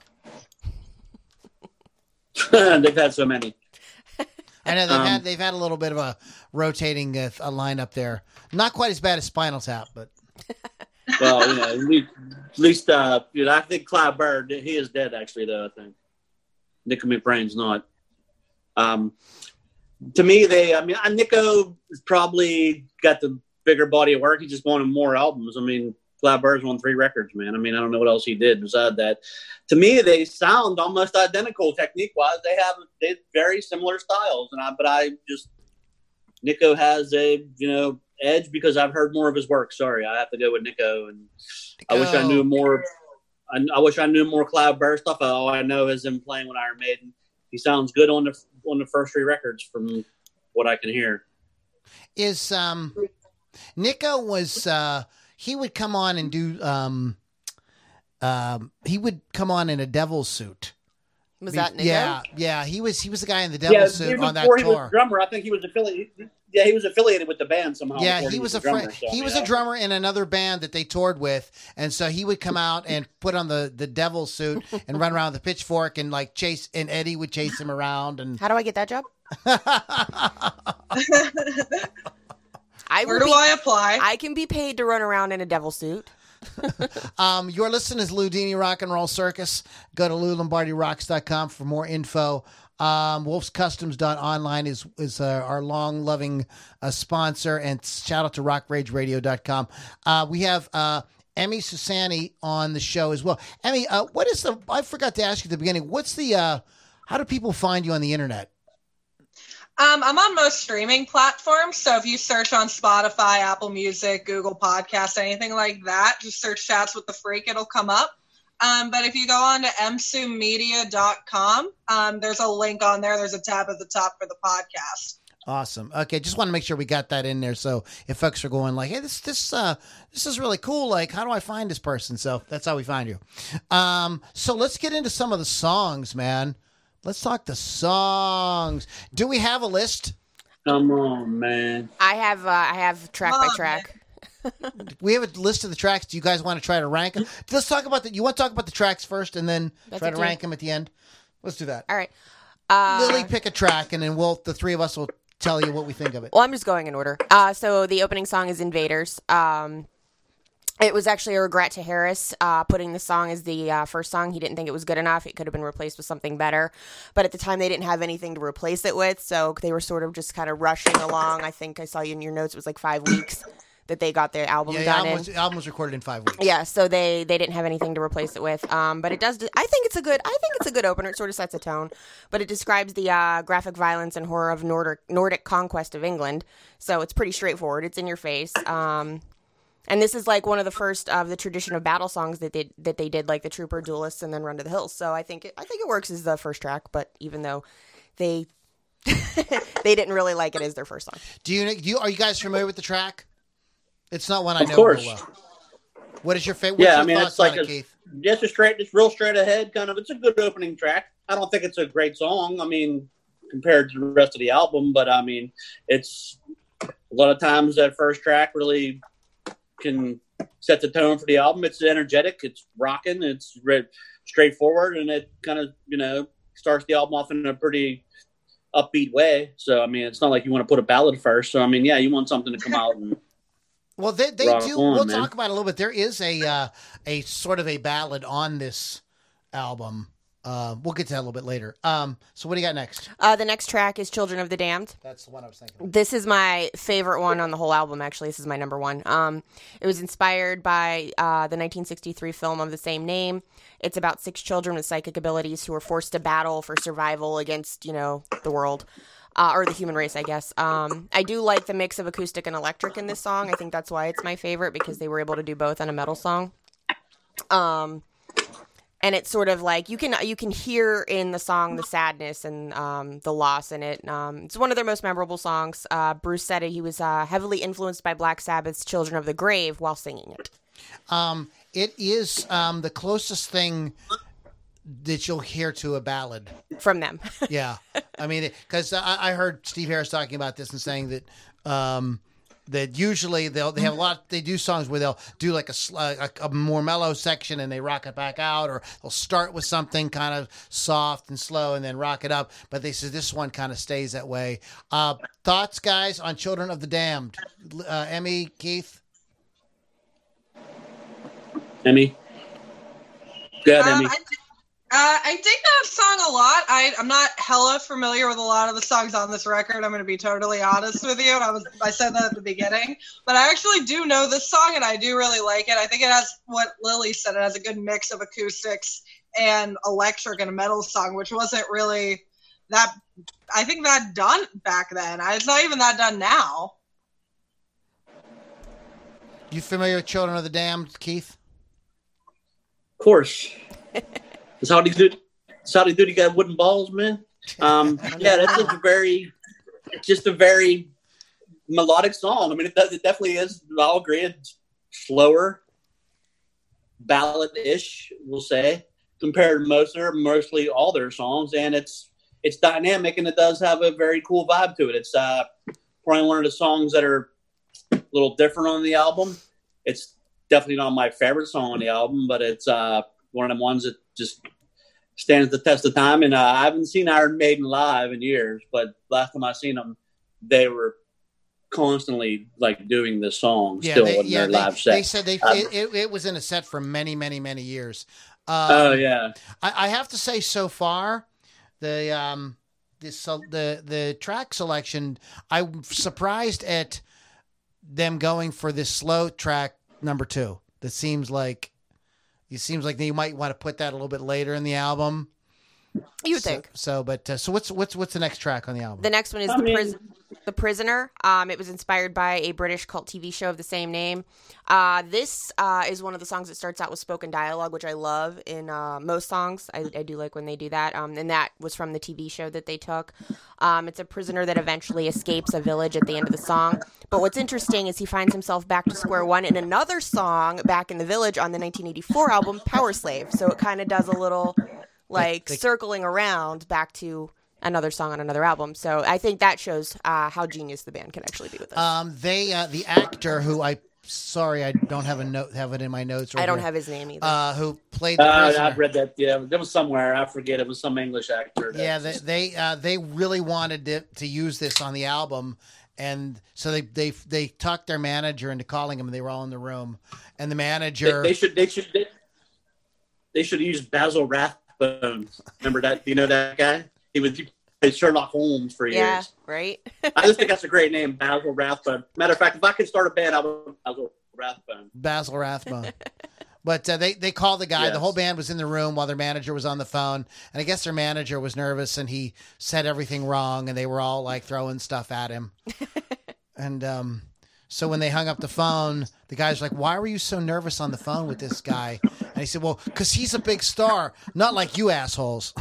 [SPEAKER 3] They've had so many.
[SPEAKER 1] I know they've
[SPEAKER 3] Um,
[SPEAKER 1] had they've had a little bit of a rotating uh, a lineup there. Not quite as bad as Spinal Tap, but
[SPEAKER 3] Well, you know, at least, at least uh, you know, I think Clive Bird, he is dead actually, though. I think Nico McBrain's not. Um, to me, they. I mean, uh, Nico has probably got the bigger body of work. He just wanted more albums. I mean, Clive Bird's won three records, man. I mean, I don't know what else he did besides that. To me, they sound almost identical technique-wise. They have they have very similar styles, and I. But I just Nico has a you know edge because I've heard more of his work. Sorry, I have to go with Nico, and I wish I knew more. I, I wish I knew more Clive Bird stuff. All I know is him playing with Iron Maiden. He sounds good on the on the first three records, from what I can hear.
[SPEAKER 1] is um, Nico was uh, he would come on and do um, um, he would come on in a devil suit.
[SPEAKER 2] Was that Nico?
[SPEAKER 1] Yeah, yeah. He was he was the guy in the devil
[SPEAKER 3] Yeah,
[SPEAKER 1] suit
[SPEAKER 3] even
[SPEAKER 1] on that
[SPEAKER 3] before he
[SPEAKER 1] tour.
[SPEAKER 3] was drummer, I think he was affiliated. Yeah, he was affiliated with the band somehow.
[SPEAKER 1] Yeah,
[SPEAKER 3] before
[SPEAKER 1] he was a
[SPEAKER 3] drummer,
[SPEAKER 1] friend.
[SPEAKER 3] so,
[SPEAKER 1] He was
[SPEAKER 3] yeah.
[SPEAKER 1] a drummer in another band that they toured with, and so he would come out and put on the, the devil suit and run around with a pitchfork and like chase. And Eddie would chase him around. And
[SPEAKER 2] How do I get that job? I
[SPEAKER 4] Where
[SPEAKER 2] will
[SPEAKER 4] do
[SPEAKER 2] be,
[SPEAKER 4] I apply?
[SPEAKER 2] I can be paid to run around in a devil suit.
[SPEAKER 1] um, you're listening to Ludini Rock and Roll Circus. Go to lou lombardi rocks dot com for more info. Um, wolfs customs dot online is is uh, our long loving uh, sponsor, and shout out to rock rage radio dot com. Uh, we have uh, Emmy Susani on the show as well. Emmy, uh, what is the? I forgot to ask you at the beginning. What's the? Uh, how do people find you on the internet?
[SPEAKER 4] Um, I'm on most streaming platforms. So if you search on Spotify, Apple Music, Google Podcasts, anything like that, just search Chats with the Freak, it'll come up. Um, but if you go on to m s u media dot com, um, there's a link on there. There's a tab at the top for the podcast.
[SPEAKER 1] Awesome. Okay, just want to make sure we got that in there. So if folks are going like, "Hey, this this uh this is really cool. Like, how do I find this person?" So that's how we find you. Um, so let's get into some of the songs, man. Let's talk the songs. Do we have a list?
[SPEAKER 3] Come on, man.
[SPEAKER 2] I have uh, I have track by
[SPEAKER 4] Come on,
[SPEAKER 2] track.
[SPEAKER 1] We have a list of the tracks. Do you guys want to try to rank them? Let's talk about the. You want to talk about the tracks first, and then
[SPEAKER 2] That's
[SPEAKER 1] try
[SPEAKER 2] a
[SPEAKER 1] to
[SPEAKER 2] deal.
[SPEAKER 1] rank them at the end. Let's do that.
[SPEAKER 2] All right. Uh,
[SPEAKER 1] Lily, pick a track, and then we'll the three of us will tell you what we think of it.
[SPEAKER 2] Well, I'm just going in order. Uh, so the opening song is Invaders. Um, it was actually a regret to Harris uh, putting the song as the uh, first song. He didn't think it was good enough. It could have been replaced with something better. But at the time, they didn't have anything to replace it with, so they were sort of just kind of rushing along. I think I saw you in your notes. It was like five weeks that they got their album
[SPEAKER 1] Yeah, the
[SPEAKER 2] done
[SPEAKER 1] album
[SPEAKER 2] in.
[SPEAKER 1] was, the album was recorded in five weeks.
[SPEAKER 2] Yeah, so they they didn't have anything to replace it with. Um, but it does. I think it's a good. I think it's a good opener. It sort of sets a tone. But it describes the uh, graphic violence and horror of Nordic Nordic conquest of England. So it's pretty straightforward. It's in your face. Um, and this is like one of the first of the tradition of battle songs that they that they did, like the Trooper, Duelists, and then Run to the Hills. So I think it, I think it works as the first track. But even though they they didn't really like it as their first song.
[SPEAKER 1] Do you, do you are you guys familiar with the track? It's not one I
[SPEAKER 3] Of
[SPEAKER 1] know
[SPEAKER 3] course.
[SPEAKER 1] real well. What is your favorite?
[SPEAKER 3] Yeah,
[SPEAKER 1] your
[SPEAKER 3] I mean,
[SPEAKER 1] thoughts
[SPEAKER 3] it's like
[SPEAKER 1] on it,
[SPEAKER 3] a,
[SPEAKER 1] Keith?
[SPEAKER 3] just a straight, just real straight ahead kind of. It's a good opening track. I don't think it's a great song. I mean, compared to the rest of the album, but I mean, it's a lot of times that first track really can set the tone for the album. It's energetic, it's rocking, it's re- straightforward, and it kind of, you know, starts the album off in a pretty upbeat way. So, I mean, it's not like you want to put a ballad first. So, I mean, yeah, you want something to come out and.
[SPEAKER 1] Well, they they
[SPEAKER 3] Rock
[SPEAKER 1] do.
[SPEAKER 3] on,
[SPEAKER 1] We'll
[SPEAKER 3] man.
[SPEAKER 1] talk about it a little bit. There is a uh, a sort of a ballad on this album. Uh, we'll get to that a little bit later. Um, so what do you got next?
[SPEAKER 2] Uh, the next track is Children of the Damned.
[SPEAKER 1] That's the one I was thinking.
[SPEAKER 2] This is my favorite one on the whole album, actually. This is my number one. Um, it was inspired by uh, the nineteen sixty-three film of the same name. It's about six children with psychic abilities who are forced to battle for survival against, you know, the world. uh, or the human race, I guess. Um, I do like the mix of acoustic and electric in this song. I think that's why it's my favorite, because they were able to do both on a metal song. Um, and it's sort of like you can you can hear in the song the sadness and um, the loss in it. Um, it's one of their most memorable songs. Uh, Bruce said it, he was uh, heavily influenced by Black Sabbath's "Children of the Grave" while singing it.
[SPEAKER 1] Um, it is um, the closest thing that you'll hear to a ballad
[SPEAKER 2] from them.
[SPEAKER 1] Yeah, I mean, because I, I heard Steve Harris talking about this and saying that um, that usually they'll they have a lot. They do songs where they'll do like a, a a more mellow section and they rock it back out, or they'll start with something kind of soft and slow and then rock it up. But they said this one kind of stays that way. Uh, thoughts, guys, on "Children of the Damned"? Uh, Emmy, Keith,
[SPEAKER 3] Emmy, go ahead,
[SPEAKER 4] Um,
[SPEAKER 3] Emmy.
[SPEAKER 4] I, uh, I dig that song a lot. I, I'm not hella familiar with a lot of the songs on this record. I'm going to be totally honest with you. And I was I said that at the beginning, but I actually do know this song, and I do really like it. I think it has what Lily said. It has a good mix of acoustics and electric and a metal song, which wasn't really that. I think that done back then. It's not even that done now.
[SPEAKER 1] you familiar with "Children of the Damned," Keith?
[SPEAKER 3] Of course. That's how they do. That's how they do. You got wooden balls, man. Um, yeah, that's just a very, it's just a very melodic song. I mean, it, does, it definitely is. I'll agree. It's slower, ballad-ish, we'll say, compared to most of their, mostly all their songs, and it's it's dynamic and it does have a very cool vibe to it. It's uh, probably one of the songs that are a little different on the album. It's definitely not my favorite song on the album, but it's uh, one of them ones that just stands the test of time. And uh, I haven't seen Iron Maiden live in years, but last time I seen them, they were constantly like doing this song
[SPEAKER 1] Yeah,
[SPEAKER 3] still
[SPEAKER 1] they,
[SPEAKER 3] in
[SPEAKER 1] yeah,
[SPEAKER 3] their
[SPEAKER 1] they,
[SPEAKER 3] live set.
[SPEAKER 1] they said they
[SPEAKER 3] Um,
[SPEAKER 1] it, it, it was in a set for many, many, many years. Um,
[SPEAKER 3] Oh yeah,
[SPEAKER 1] I, I have to say, so far, the um, this uh, the the track selection, I'm surprised at them going for this slow track number two. That seems like it seems like you might want to put that a little bit later in the album.
[SPEAKER 2] You would
[SPEAKER 1] so,
[SPEAKER 2] think.
[SPEAKER 1] so. But uh, so what's what's what's the next track on the album?
[SPEAKER 2] The next one is
[SPEAKER 3] I
[SPEAKER 2] the,
[SPEAKER 3] mean-
[SPEAKER 2] Pris- the Prisoner. Um, it was inspired by a British cult T V show of the same name. Uh, this uh, is one of the songs that starts out with spoken dialogue, which I love in uh, most songs. I, I do like when they do that. Um, and that was from the T V show that they took. Um, it's a prisoner that eventually escapes a village at the end of the song. But what's interesting is he finds himself back to square one in another song back in the village on the nineteen eighty-four album Power Slave. So it kind of does a little like
[SPEAKER 1] They- they-
[SPEAKER 2] circling around back to another song on another album. So I think that shows uh, how genius the band can actually be with this.
[SPEAKER 1] Um, they uh, the actor who I sorry I don't have a note have it in my notes. Right
[SPEAKER 2] I don't
[SPEAKER 1] here,
[SPEAKER 2] have his name either.
[SPEAKER 1] uh, who played the
[SPEAKER 3] uh,
[SPEAKER 1] prisoner.
[SPEAKER 3] I've read that. Yeah, it was somewhere. I forget. It was some English actor. that-
[SPEAKER 1] Yeah, they they, uh, they really wanted to, to use this on the album, and so they they they talked their manager into calling him. And they were all in the room, and the
[SPEAKER 3] They,
[SPEAKER 1] manager.
[SPEAKER 3] they should. They should. They, they should use Basil Rathbone. Remember that? Do you know that guy? He was he played Sherlock Holmes for years.
[SPEAKER 2] yeah, right?
[SPEAKER 3] I just think that's a great name, Basil Rathbone. Matter of fact, if I could start a band, I would Basil Rathbone.
[SPEAKER 1] Basil Rathbone. But uh, they they called the guy.
[SPEAKER 3] Yes.
[SPEAKER 1] The whole band was in the room while their manager was on the phone, and I guess their manager was nervous, and he said everything wrong, and they were all like throwing stuff at him. and um, so when they hung up the phone, the guy's like, "Why were you so nervous on the phone with this guy?" And he said, "Well, because he's a big star, not like you assholes."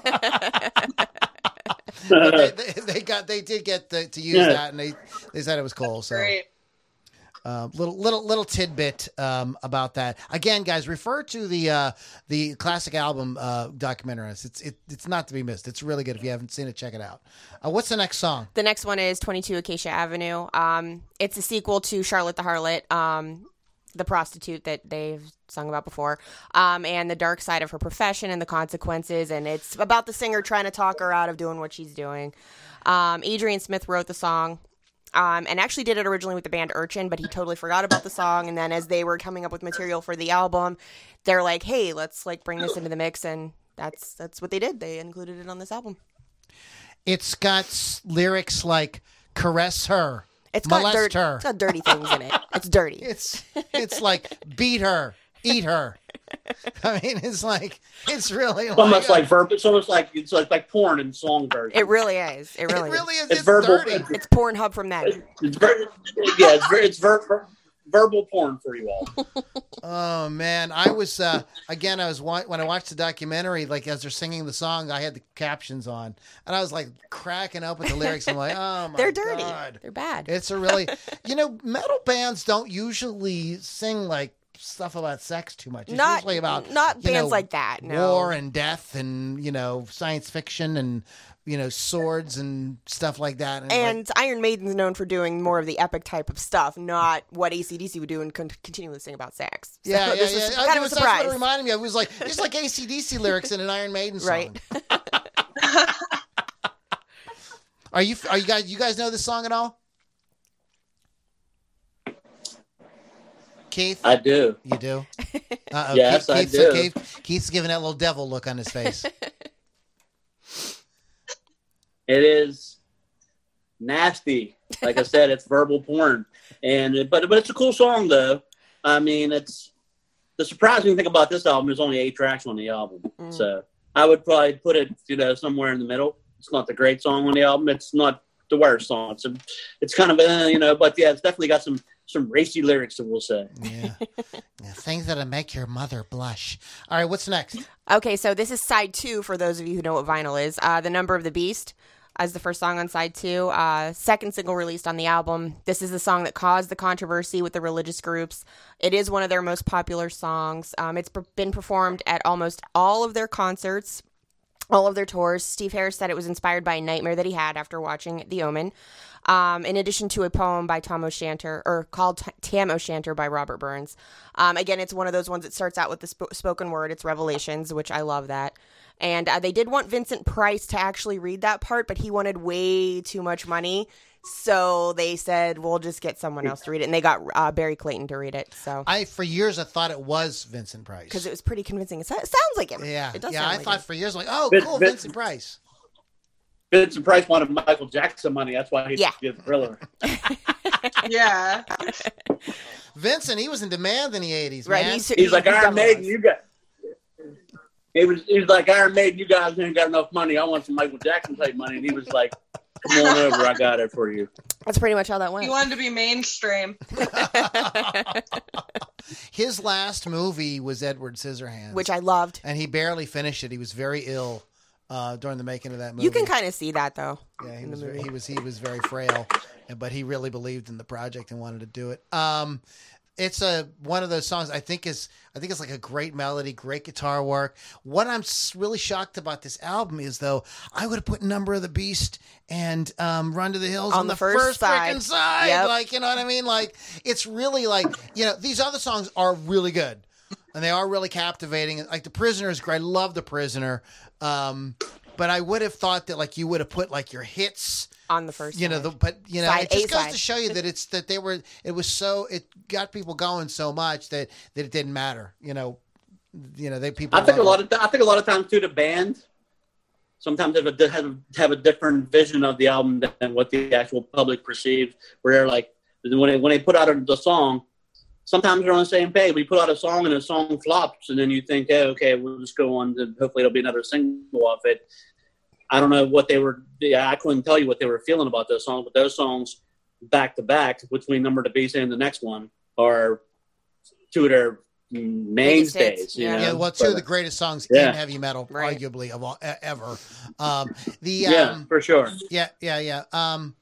[SPEAKER 1] But they, they, they got they did get the, to use
[SPEAKER 3] Yeah.
[SPEAKER 1] that, and they they said it was cool. So.
[SPEAKER 4] Great.
[SPEAKER 1] Uh, little little little tidbit um, about that. Again, guys, refer to the uh, the classic album uh, documentary. It's it, it's not to be missed. It's really good. If you haven't seen it, check it out. Uh, what's the next song?
[SPEAKER 2] The next one is twenty-two Acacia Avenue. Um, it's a sequel to Charlotte the Harlot, um, the prostitute that they've sung about before, um, and the dark side of her profession and the consequences. And it's about the singer trying to talk her out of doing what she's doing. Um, Adrian Smith wrote the song. Um, and actually did it originally with the band Urchin, but he totally forgot about the song. And then as they were coming up with material for the album, they're like, "Hey, let's like bring this into the mix," and that's that's what they did. They included it on this album.
[SPEAKER 1] It's got s- lyrics like "caress her,"
[SPEAKER 2] It's got
[SPEAKER 1] molest
[SPEAKER 2] dirt,
[SPEAKER 1] her.
[SPEAKER 2] It's got dirty things in it. It's dirty.
[SPEAKER 1] It's it's like beat her, eat her. I mean, it's like it's really
[SPEAKER 3] It's
[SPEAKER 1] like,
[SPEAKER 3] almost like verbal. It's almost like it's like, like porn in song version.
[SPEAKER 2] It really is. It really,
[SPEAKER 1] it really is.
[SPEAKER 3] It's
[SPEAKER 1] It's,
[SPEAKER 3] verbal.
[SPEAKER 1] dirty.
[SPEAKER 3] It's-
[SPEAKER 2] is. It's Pornhub from that.
[SPEAKER 3] It's ver- yeah, it's, ver- it's ver- ver- verbal porn for you all.
[SPEAKER 1] Oh man, I was uh, again. I was wa- when I watched the documentary, like as they're singing the song, I had the captions on, and I was like cracking up with the lyrics. I'm like, oh my
[SPEAKER 2] They're dirty.
[SPEAKER 1] God.
[SPEAKER 2] They're bad.
[SPEAKER 1] It's a really, you know, metal bands don't usually sing like stuff about sex too much. It's
[SPEAKER 2] not
[SPEAKER 1] usually about
[SPEAKER 2] not
[SPEAKER 1] you
[SPEAKER 2] bands
[SPEAKER 1] know,
[SPEAKER 2] like that. No.
[SPEAKER 1] war and death and you know science fiction and you know swords and stuff like that. And,
[SPEAKER 2] And
[SPEAKER 1] like,
[SPEAKER 2] Iron Maiden's known for doing more of the epic type of stuff, not what A C D C would do and con- continually sing about sex. So
[SPEAKER 1] yeah, yeah,
[SPEAKER 2] this
[SPEAKER 1] yeah.
[SPEAKER 2] was
[SPEAKER 1] I-
[SPEAKER 2] kind of a
[SPEAKER 1] that's what
[SPEAKER 2] surprise.
[SPEAKER 1] it reminded me of. It was like it's like A C D C lyrics in an Iron Maiden song.
[SPEAKER 2] Right.
[SPEAKER 1] Are you are you guys you guys know this song at all? Keith,
[SPEAKER 3] I do.
[SPEAKER 1] you do? Uh-oh.
[SPEAKER 3] Yes,
[SPEAKER 1] Keith,
[SPEAKER 3] I
[SPEAKER 1] Keith's,
[SPEAKER 3] do.
[SPEAKER 1] Keith, Keith's giving that little devil look on his face.
[SPEAKER 3] It is nasty. Like I said, it's verbal porn, and it, but but it's a cool song though. I mean, it's the surprising thing about this album is only eight tracks on the album,
[SPEAKER 2] Mm.
[SPEAKER 3] so I would probably put it you know somewhere in the middle. It's not the great song on the album. It's not the worst song. It's a, it's kind of uh, you know, but yeah, it's definitely got some some racy lyrics, I will say.
[SPEAKER 1] Yeah. Yeah, things that'll make your mother blush. All right, what's next?
[SPEAKER 2] Okay, so this is side two for those of you who know what vinyl is. Uh, The Number of the Beast as the first song on side two. Uh, second single released on the album. This is the song that caused the controversy with the religious groups. It is one of their most popular songs. Um, it's per- been performed at almost all of their concerts, all of their tours. Steve Harris said it was inspired by a nightmare that he had after watching The Omen. Um, in addition to a poem by Tom O'Shanter, or called T- Tam O'Shanter by Robert Burns. Um, again, it's one of those ones that starts out with the sp- spoken word. It's Revelations, which I love that. And uh, they did want Vincent Price to actually read that part, but he wanted way too much money. So they said, we'll just get someone else to read it. And they got uh, Barry Clayton to read it. So
[SPEAKER 1] I for years I thought it was Vincent Price.
[SPEAKER 2] because it was pretty convincing. It, so- it sounds like him.
[SPEAKER 1] Yeah,
[SPEAKER 2] It does
[SPEAKER 1] yeah.
[SPEAKER 2] sound
[SPEAKER 1] I
[SPEAKER 2] like
[SPEAKER 1] thought
[SPEAKER 2] him.
[SPEAKER 1] for years, like, oh,
[SPEAKER 3] Vin-
[SPEAKER 1] cool,
[SPEAKER 3] Vin-
[SPEAKER 1] Vincent Price.
[SPEAKER 3] Vincent Price wanted Michael Jackson money. That's why he
[SPEAKER 2] Yeah.
[SPEAKER 3] did Thriller.
[SPEAKER 4] Yeah.
[SPEAKER 1] Vincent, he was in demand in the eighties,
[SPEAKER 2] Right,
[SPEAKER 1] man.
[SPEAKER 2] he's-
[SPEAKER 3] He's like
[SPEAKER 2] he
[SPEAKER 3] Iron
[SPEAKER 2] definitely
[SPEAKER 3] Maiden.
[SPEAKER 2] was.
[SPEAKER 3] You got. He was. He was like Iron Maiden. You guys ain't got enough money. I want some Michael Jackson type money. And he was like, "Come on over. I got it for you."
[SPEAKER 2] That's pretty much how that went.
[SPEAKER 4] He wanted to be mainstream.
[SPEAKER 1] His last movie was Edward Scissorhands,
[SPEAKER 2] Which I loved.
[SPEAKER 1] and he barely finished it. He was very ill uh, during the making of that movie.
[SPEAKER 2] You can kind of see that, though.
[SPEAKER 1] Yeah, he
[SPEAKER 2] in the
[SPEAKER 1] was, very,
[SPEAKER 2] movie.
[SPEAKER 1] he was he was very frail, but he really believed in the project and wanted to do it. Um, it's a one of those songs I think is I think it's like a great melody, great guitar work. What I'm s- really shocked about this album is though I would have put Number of the Beast and um, Run to the Hills on,
[SPEAKER 2] On
[SPEAKER 1] the,
[SPEAKER 2] the first
[SPEAKER 1] first freaking
[SPEAKER 2] side.
[SPEAKER 1] side.
[SPEAKER 2] Yep.
[SPEAKER 1] Like you know what I mean? Like it's really like you know these other songs are really good. And they are really captivating. Like The Prisoner is great. I love The Prisoner. Um, but I would have thought that like you would have put like your hits,
[SPEAKER 2] On the first
[SPEAKER 1] you know,
[SPEAKER 2] side.
[SPEAKER 1] the, but you know,
[SPEAKER 2] Side
[SPEAKER 1] it just
[SPEAKER 2] A
[SPEAKER 1] goes
[SPEAKER 2] side.
[SPEAKER 1] to show you that it's that they were. It was so it got people going so much that that it didn't matter. You know, you know they people.
[SPEAKER 3] I think a
[SPEAKER 1] loved
[SPEAKER 3] lot of. I think a lot of times too, the band sometimes have a have, have a different vision of the album than what the actual public perceives. Where they're like when they when they put out a, the song. Sometimes they're on the same page. We put out a song and the song flops, and then you think, "Oh, okay, we'll just go on. To, hopefully, there'll be another single off it." I don't know what they were. Yeah, I couldn't tell you what they were feeling about those songs, but those songs back to back between Number of the Beast and the next one are two of their mainstays.
[SPEAKER 2] hits,
[SPEAKER 3] You
[SPEAKER 2] yeah.
[SPEAKER 3] know?
[SPEAKER 1] Yeah, well, two of the
[SPEAKER 3] But,
[SPEAKER 1] greatest songs
[SPEAKER 3] Yeah.
[SPEAKER 1] in heavy metal,
[SPEAKER 2] Right.
[SPEAKER 1] arguably of all e- ever. Um, the
[SPEAKER 3] yeah,
[SPEAKER 1] um,
[SPEAKER 3] for sure.
[SPEAKER 1] yeah, yeah, yeah. Um,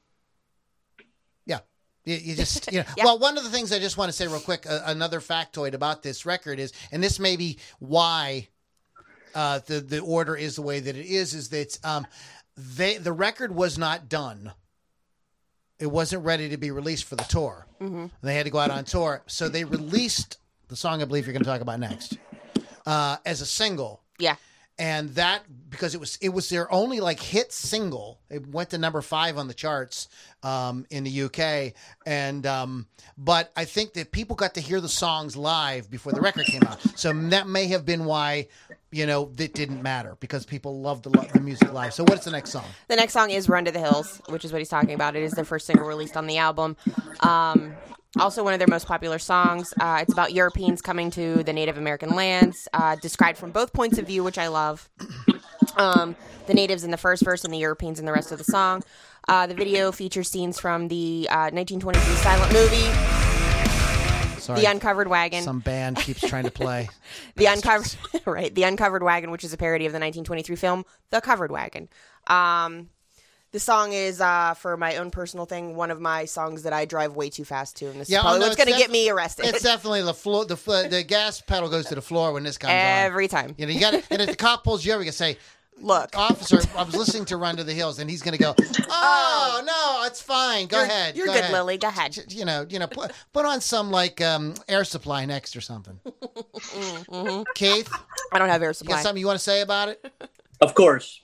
[SPEAKER 1] yeah, you, you just, you know.
[SPEAKER 2] Yeah.
[SPEAKER 1] Well, one of the things I just want to say real quick, uh, another factoid about this record is, and this may be why uh, the the order is the way that it is, is that um, they the record was not done. It wasn't ready to be released for the tour.
[SPEAKER 2] Mm-hmm.
[SPEAKER 1] They had to go out on tour, so they released the song I believe you're going to talk about next uh, as a single.
[SPEAKER 2] Yeah.
[SPEAKER 1] And that because it was it was their only like hit single. It went to number five on the charts um, in the U K. And um, but I think that people got to hear the songs live before the record came out. So that may have been why you know it didn't matter because people loved the, the music live. So what's the next song?
[SPEAKER 2] The next song is Run to the Hills, which is what he's talking about. It is their first single released on the album. Um, also one of their most popular songs. Uh, it's about Europeans coming to the Native American lands, uh, described from both points of view, which I love. Um, the natives in the first verse and the Europeans in the rest of the song. Uh, the video features scenes from the uh, nineteen twenty-three silent movie,
[SPEAKER 1] Sorry,
[SPEAKER 2] The Uncovered Wagon.
[SPEAKER 1] some band keeps trying to play.
[SPEAKER 2] The Uncovered, right? The Uncovered Wagon, which is a parody of the nineteen twenty-three film The Covered Wagon. Um, the song is, uh, for my own personal thing, one of my songs that I drive way too fast to, and this
[SPEAKER 1] Yeah,
[SPEAKER 2] is probably
[SPEAKER 1] oh, no,
[SPEAKER 2] what's going to
[SPEAKER 1] it's
[SPEAKER 2] get
[SPEAKER 1] def-
[SPEAKER 2] me arrested.
[SPEAKER 1] It's definitely the floor. The fl- the gas pedal goes to the floor when this comes on.
[SPEAKER 2] Every time.
[SPEAKER 1] You know, you got and if the cop pulls you over, you can say,
[SPEAKER 2] Look,
[SPEAKER 1] "Officer, I was listening to Run to the Hills," and he's going to go, "Oh no, it's fine. Go
[SPEAKER 2] you're,
[SPEAKER 1] ahead.
[SPEAKER 2] You're
[SPEAKER 1] go
[SPEAKER 2] good,
[SPEAKER 1] ahead.
[SPEAKER 2] Lily. Go ahead.
[SPEAKER 1] You know, you know, put, put on some like um, Air Supply next or something."
[SPEAKER 2] mm-hmm.
[SPEAKER 1] Keith,
[SPEAKER 2] I don't have air
[SPEAKER 1] you got
[SPEAKER 2] supply.
[SPEAKER 1] something you want to say about it?
[SPEAKER 3] Of course.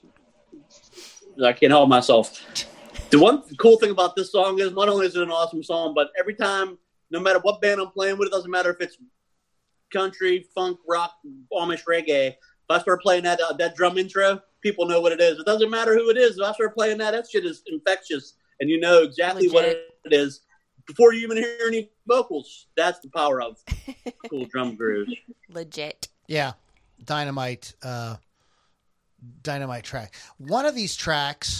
[SPEAKER 3] I can't help myself. The one cool thing about this song is not only is it an awesome song, but every time, no matter what band I'm playing with, it doesn't matter if it's country, funk, rock, Amish reggae. If I start playing that uh, that drum intro, people know what it is. It doesn't matter who it is. If I start playing that, that shit is infectious, and you know exactly what
[SPEAKER 2] Legit.
[SPEAKER 3] it is before you even hear any vocals. That's the power of cool drum grooves.
[SPEAKER 2] Legit.
[SPEAKER 1] Yeah, dynamite, uh, dynamite track. One of these tracks,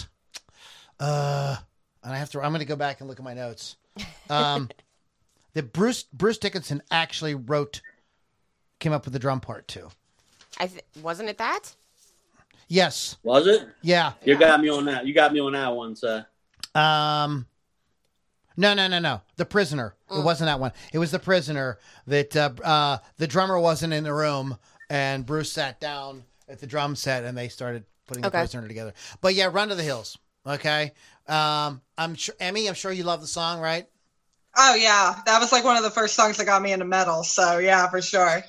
[SPEAKER 1] uh, and I have to. I'm going to go back and look at my notes. Um, that Bruce Bruce Dickinson actually wrote, came up with the drum part too.
[SPEAKER 2] I th- wasn't it that?
[SPEAKER 1] Yes.
[SPEAKER 3] Was it?
[SPEAKER 1] Yeah.
[SPEAKER 3] You got me on that. You got me on that one, so.
[SPEAKER 1] Um. No, no, no, no. The Prisoner. It wasn't that one. It was The Prisoner that uh, uh, the drummer wasn't in the room, and Bruce sat down at the drum set, and they started putting The
[SPEAKER 2] Okay.
[SPEAKER 1] Prisoner together. But yeah, Run to the Hills. Okay. Um. I'm sure, Emmy. I'm sure you love the song, right?
[SPEAKER 4] Oh yeah, that was like one of the first songs that got me into metal. So yeah, for sure.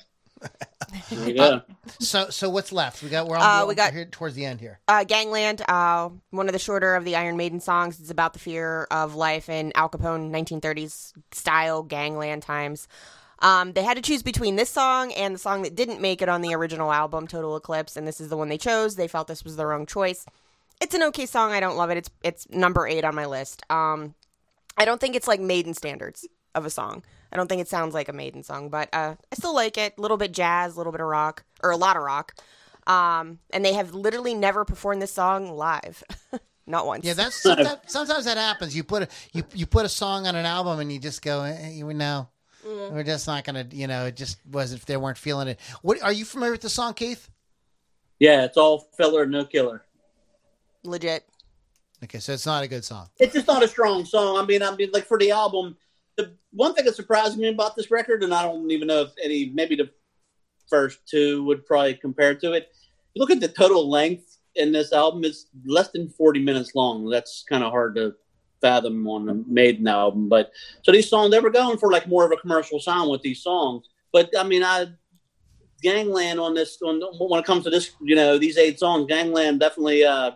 [SPEAKER 3] There you go.
[SPEAKER 1] So, so what's left? We got. We're,
[SPEAKER 2] Uh,
[SPEAKER 1] on,
[SPEAKER 2] we got-
[SPEAKER 1] here towards the end here.
[SPEAKER 2] Uh, Gangland, uh, one of the shorter of the Iron Maiden songs. It's about the fear of life in Al Capone nineteen thirties style gangland times. Um, they had to choose between this song and the song that didn't make it on the original album, Total Eclipse, and this is the one they chose. They felt this was the wrong choice. It's an okay song. I don't love it. It's it's number eight on my list. Um, I don't think it's like Maiden standards of a song. I don't think it sounds like a Maiden song, but uh, I still like it. A little bit jazz, a little bit of rock, or a lot of rock. Um, and they have literally never performed this song live, not once.
[SPEAKER 1] Yeah, that's sometimes, sometimes that happens. You put a you you put a song on an album, and you just go, eh, you know,
[SPEAKER 2] Mm.
[SPEAKER 1] we're just not gonna, you know, it just wasn't. They weren't feeling it. What are you familiar with the song, Keith?
[SPEAKER 3] Yeah, it's all filler, no killer.
[SPEAKER 2] legit.
[SPEAKER 1] Okay, so it's not a good song.
[SPEAKER 3] It's just not a strong song. I mean, I mean, like for the album, the one thing that surprised me about this record, and I don't even know if any, maybe the first two would probably compare to it. Look at the total length in this album; it's less than forty minutes long. That's kind of hard to fathom on a Maiden album. But so these songs, they were going for like more of a commercial sound with these songs. But I mean, I Gangland on this on when it comes to this, you know, these eight songs, Gangland definitely uh,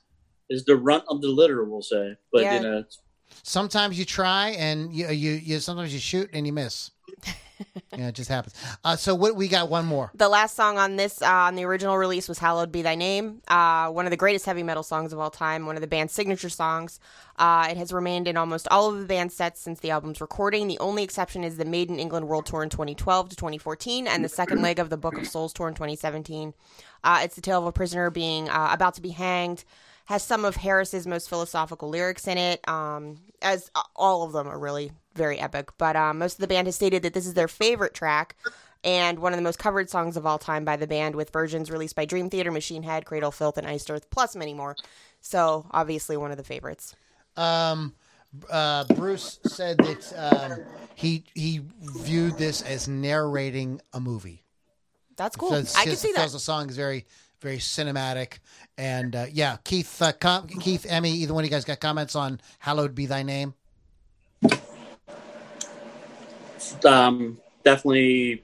[SPEAKER 3] is the runt of the litter, we'll say. But
[SPEAKER 2] Yeah.
[SPEAKER 3] you know, it's,
[SPEAKER 1] Sometimes you try, and you you, you sometimes you shoot and you miss. Yeah, it just happens. Uh, so what we got? One more.
[SPEAKER 2] The last song on this, uh, on the original release, was Hallowed Be Thy Name, uh, one of the greatest heavy metal songs of all time, one of the band's signature songs. Uh, it has remained in almost all of the band's sets since the album's recording. The only exception is the Made in England World Tour in twenty twelve to twenty fourteen and the second leg of the Book of Souls Tour in twenty seventeen. Uh, it's the tale of a prisoner being uh, about to be hanged. Has some of Harris's most philosophical lyrics in it, um, as uh, all of them are really very epic. But uh, most of the band has stated that this is their favorite track and one of the most covered songs of all time by the band, with versions released by Dream Theater, Machine Head, Cradle of Filth, and Iced Earth, plus many more. So obviously one of the favorites.
[SPEAKER 1] Um, uh, Bruce said that um, he he viewed this as narrating a movie.
[SPEAKER 2] That's cool.
[SPEAKER 1] Feels-
[SPEAKER 2] I can
[SPEAKER 1] feels-
[SPEAKER 2] see that.
[SPEAKER 1] feels the song is very very cinematic, and uh, yeah, Keith, uh, com- Keith, Emmy, either one of you guys got comments on "Hallowed Be Thy Name"?
[SPEAKER 3] um, definitely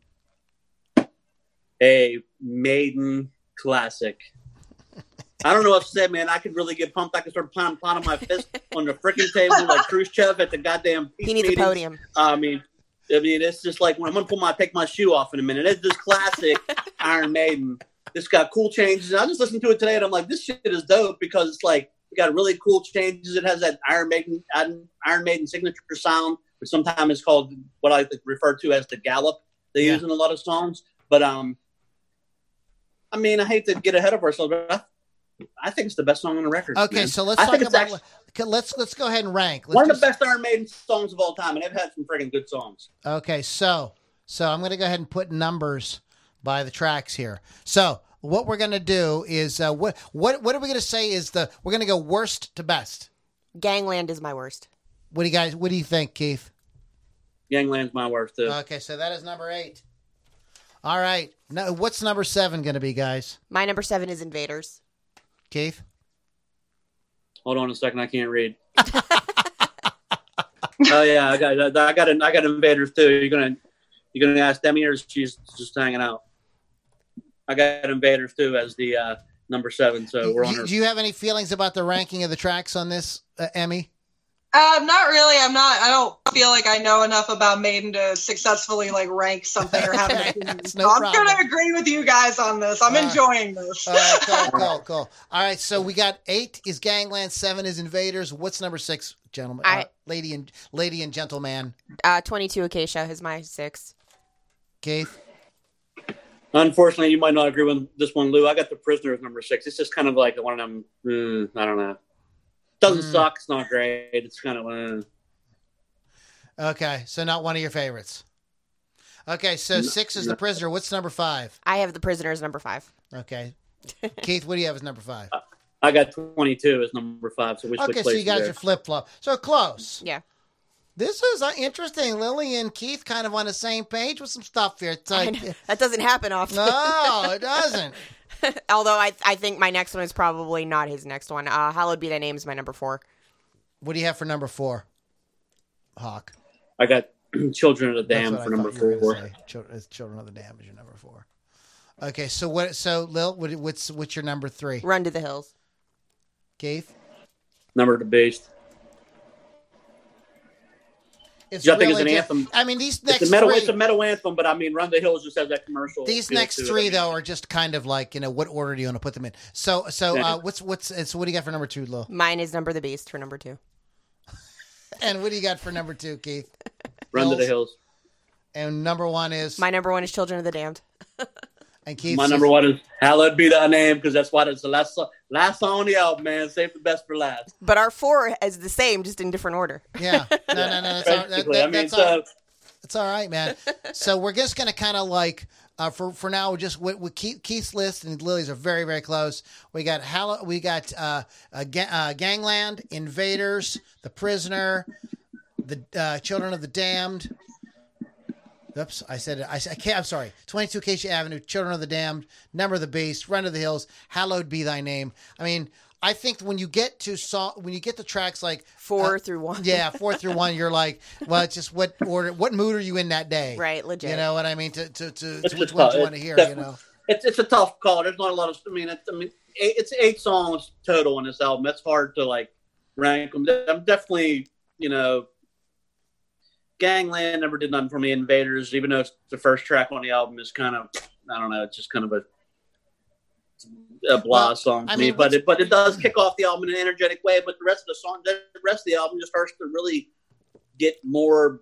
[SPEAKER 3] a Maiden classic. I don't know what to say, man. I could really get pumped. I could start pounding, pounding my fist on the freaking table like Khrushchev at the goddamn peace
[SPEAKER 2] He needs a
[SPEAKER 3] meetings.
[SPEAKER 2] podium.
[SPEAKER 3] I mean, I mean, it's just like when I'm gonna pull my take my shoe off in a minute. It's this classic Iron Maiden. This got cool changes. And I just listened to it today, and I'm like, this shit is dope because it's like it got really cool changes. It has that Iron Maiden Iron Maiden signature sound which sometimes is called what I refer to as the gallop they
[SPEAKER 1] Yeah.
[SPEAKER 3] use in a lot of songs. But um, I mean, I hate to get ahead of ourselves, but I, I think it's the best song on the record.
[SPEAKER 1] Okay,
[SPEAKER 3] man.
[SPEAKER 1] so let's
[SPEAKER 3] I
[SPEAKER 1] talk
[SPEAKER 3] think it's
[SPEAKER 1] about.
[SPEAKER 3] actually
[SPEAKER 1] Okay, let's let's go ahead and rank. Let's
[SPEAKER 3] one
[SPEAKER 1] do
[SPEAKER 3] of the best Iron Maiden songs of all time, and they've had some freaking good songs.
[SPEAKER 1] Okay, so so I'm going to go ahead and put numbers by the tracks here. So what we're going to do is uh, what what what are we going to say is the we're going to go worst to best.
[SPEAKER 2] Gangland is my worst.
[SPEAKER 1] What do you guys? What do you think, Keith?
[SPEAKER 3] Gangland's my worst too.
[SPEAKER 1] Okay, so that is number eight. All right, now what's number seven going to be, guys?
[SPEAKER 2] My number seven is Invaders.
[SPEAKER 1] Keith.
[SPEAKER 3] Hold on a second, I can't read. Oh yeah, I got I got I got Invaders too. You're gonna you're gonna ask Demi, or she's just hanging out. I got Invaders too as the uh, number seven. So we're on.
[SPEAKER 1] Do,
[SPEAKER 3] Her.
[SPEAKER 1] do you have any feelings about the ranking of the tracks on this, uh, Emmy?
[SPEAKER 4] Um, not really. I'm not. I don't feel like I know enough about Maiden to successfully like rank something or have an opinion.
[SPEAKER 1] That's no
[SPEAKER 4] So I'm
[SPEAKER 1] problem.
[SPEAKER 4] going to agree with you guys on this. I'm
[SPEAKER 1] All right.
[SPEAKER 4] enjoying this.
[SPEAKER 1] All right, cool, cool, cool. All right, so we got eight is Gangland, seven is Invaders. What's number six, gentlemen?
[SPEAKER 2] I-
[SPEAKER 1] uh, lady and lady and gentleman.
[SPEAKER 2] Uh, twenty-two Acacia is my six.
[SPEAKER 1] Keith.
[SPEAKER 3] Unfortunately, you might not agree with this one, Lou. I got The Prisoner as number six. It's just kind of like one of them. Mm, I don't know. Doesn't
[SPEAKER 1] Mm.
[SPEAKER 3] suck. It's not great. It's kind of. Uh,
[SPEAKER 1] Okay, so not one of your favorites. Okay, so
[SPEAKER 3] No,
[SPEAKER 1] six is
[SPEAKER 3] no.
[SPEAKER 1] The Prisoner. What's number five?
[SPEAKER 2] I have The Prisoners number five.
[SPEAKER 1] Okay. Keith, what do you have as number five?
[SPEAKER 3] I got twenty-two as number five. So we switch
[SPEAKER 1] Okay, so
[SPEAKER 3] places
[SPEAKER 1] you guys
[SPEAKER 3] there.
[SPEAKER 1] are flip flop. So close.
[SPEAKER 2] Yeah.
[SPEAKER 1] This is uh, interesting. Lily and Keith kind of on the same page with some stuff here. It's
[SPEAKER 2] I
[SPEAKER 1] like,
[SPEAKER 2] know. That doesn't happen often.
[SPEAKER 1] no, it doesn't.
[SPEAKER 2] Although I I think my next one is probably not his next one. Uh, Hallowed Be Thy Name is my number four.
[SPEAKER 1] What do you have for number four? Hawk.
[SPEAKER 3] I got Children of the
[SPEAKER 1] That's
[SPEAKER 3] Dam
[SPEAKER 1] what I
[SPEAKER 3] for number
[SPEAKER 1] thought you were
[SPEAKER 3] four.
[SPEAKER 1] gonna say. Children, it's Children of the Dam is your number four. Okay, so what? So Lil, what, what's what's your number three?
[SPEAKER 2] Run to the Hills.
[SPEAKER 1] Keith.
[SPEAKER 3] Number the Beast.
[SPEAKER 1] It's
[SPEAKER 3] Yeah, I think it's
[SPEAKER 1] really
[SPEAKER 3] an
[SPEAKER 1] just-
[SPEAKER 3] anthem.
[SPEAKER 1] I mean, these next
[SPEAKER 3] It's a metal.
[SPEAKER 1] three.
[SPEAKER 3] It's a metal anthem, but I mean, Run the Hills just has that commercial.
[SPEAKER 1] These
[SPEAKER 3] feel
[SPEAKER 1] next
[SPEAKER 3] to it.
[SPEAKER 1] three though are just kind of like, you know, what order do you want to put them in? So so
[SPEAKER 3] Yeah.
[SPEAKER 1] uh, what's what's so what do you got for number two, Lil?
[SPEAKER 2] Mine is Number the Beast for number two.
[SPEAKER 1] And what do you got for number two, Keith?
[SPEAKER 3] Run to the
[SPEAKER 1] Hills.
[SPEAKER 3] Hills.
[SPEAKER 1] And number one is
[SPEAKER 2] My number one is Children of the Damned.
[SPEAKER 1] and Keith.
[SPEAKER 3] My number one is Hallowed Be Thy Name, because that's why it's the last song, last song on the album, man. Save the best for last.
[SPEAKER 2] But our four is the same, just in different order.
[SPEAKER 1] Yeah. No, no, no. That's all, that,
[SPEAKER 3] Basically,
[SPEAKER 1] that,
[SPEAKER 3] I mean,
[SPEAKER 1] that's
[SPEAKER 3] so
[SPEAKER 1] all, that's all right, man. So we're just gonna kind of like uh, for for now, just with, with Keith, Keith's list and Lily's are very very close. We got Hall- we got uh, uh, Ga- uh, Gangland, Invaders, The Prisoner, the uh, Children of the Damned. Oops, I said it. I, I can't. I'm sorry. twenty-two Acacia Avenue, Children of the Damned, Number of the Beast, Run to the Hills, Hallowed Be Thy Name. I mean, I think when you get to song, when you get to tracks like
[SPEAKER 2] Four
[SPEAKER 1] uh,
[SPEAKER 2] through one.
[SPEAKER 1] yeah, four through one, you're like, well, it's just what order, what mood are you in that day,
[SPEAKER 2] Right, legit.
[SPEAKER 1] You know what I mean? To to to,
[SPEAKER 3] It's
[SPEAKER 1] to which
[SPEAKER 3] just
[SPEAKER 1] ones
[SPEAKER 3] tough.
[SPEAKER 1] you want to
[SPEAKER 3] It's
[SPEAKER 1] hear, you
[SPEAKER 3] definitely-
[SPEAKER 1] know?
[SPEAKER 3] it's it's a tough call. There's not a lot of. I mean, it's, I mean, eight, it's eight songs total on this album. That's hard to like rank them. I'm definitely, you know, Gangland never did nothing for me. Invaders, even though it's the first track on the album, is kind of, I don't know, it's just kind of a a blah
[SPEAKER 1] Well,
[SPEAKER 3] song to
[SPEAKER 1] I
[SPEAKER 3] me.
[SPEAKER 1] mean,
[SPEAKER 3] But
[SPEAKER 1] what's-
[SPEAKER 3] it but it does kick off the album in an energetic way. But the rest of the song, the rest of the album just starts to really get more.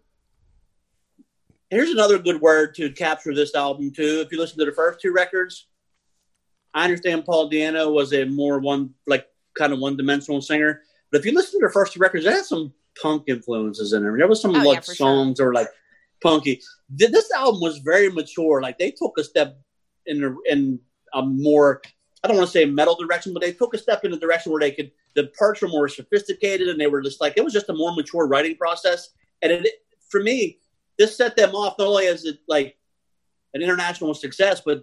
[SPEAKER 3] Here's another good word to capture this album too. If you listen to the first two records, I understand Paul Di'Anno was a more one like kind of one dimensional singer. But if you listen to the first two records, it had some punk influences in there. There was some
[SPEAKER 2] Oh, yeah,
[SPEAKER 3] like
[SPEAKER 2] for sure.
[SPEAKER 3] songs that were like punky. Th- This album was very mature. Like they took a step in the, in a more, I don't want to say metal direction, but they took a step in the direction where they could, the parts were more sophisticated and they were just like, it was just a more mature writing process. And it, for me, this set them off not only as it, like an international success, but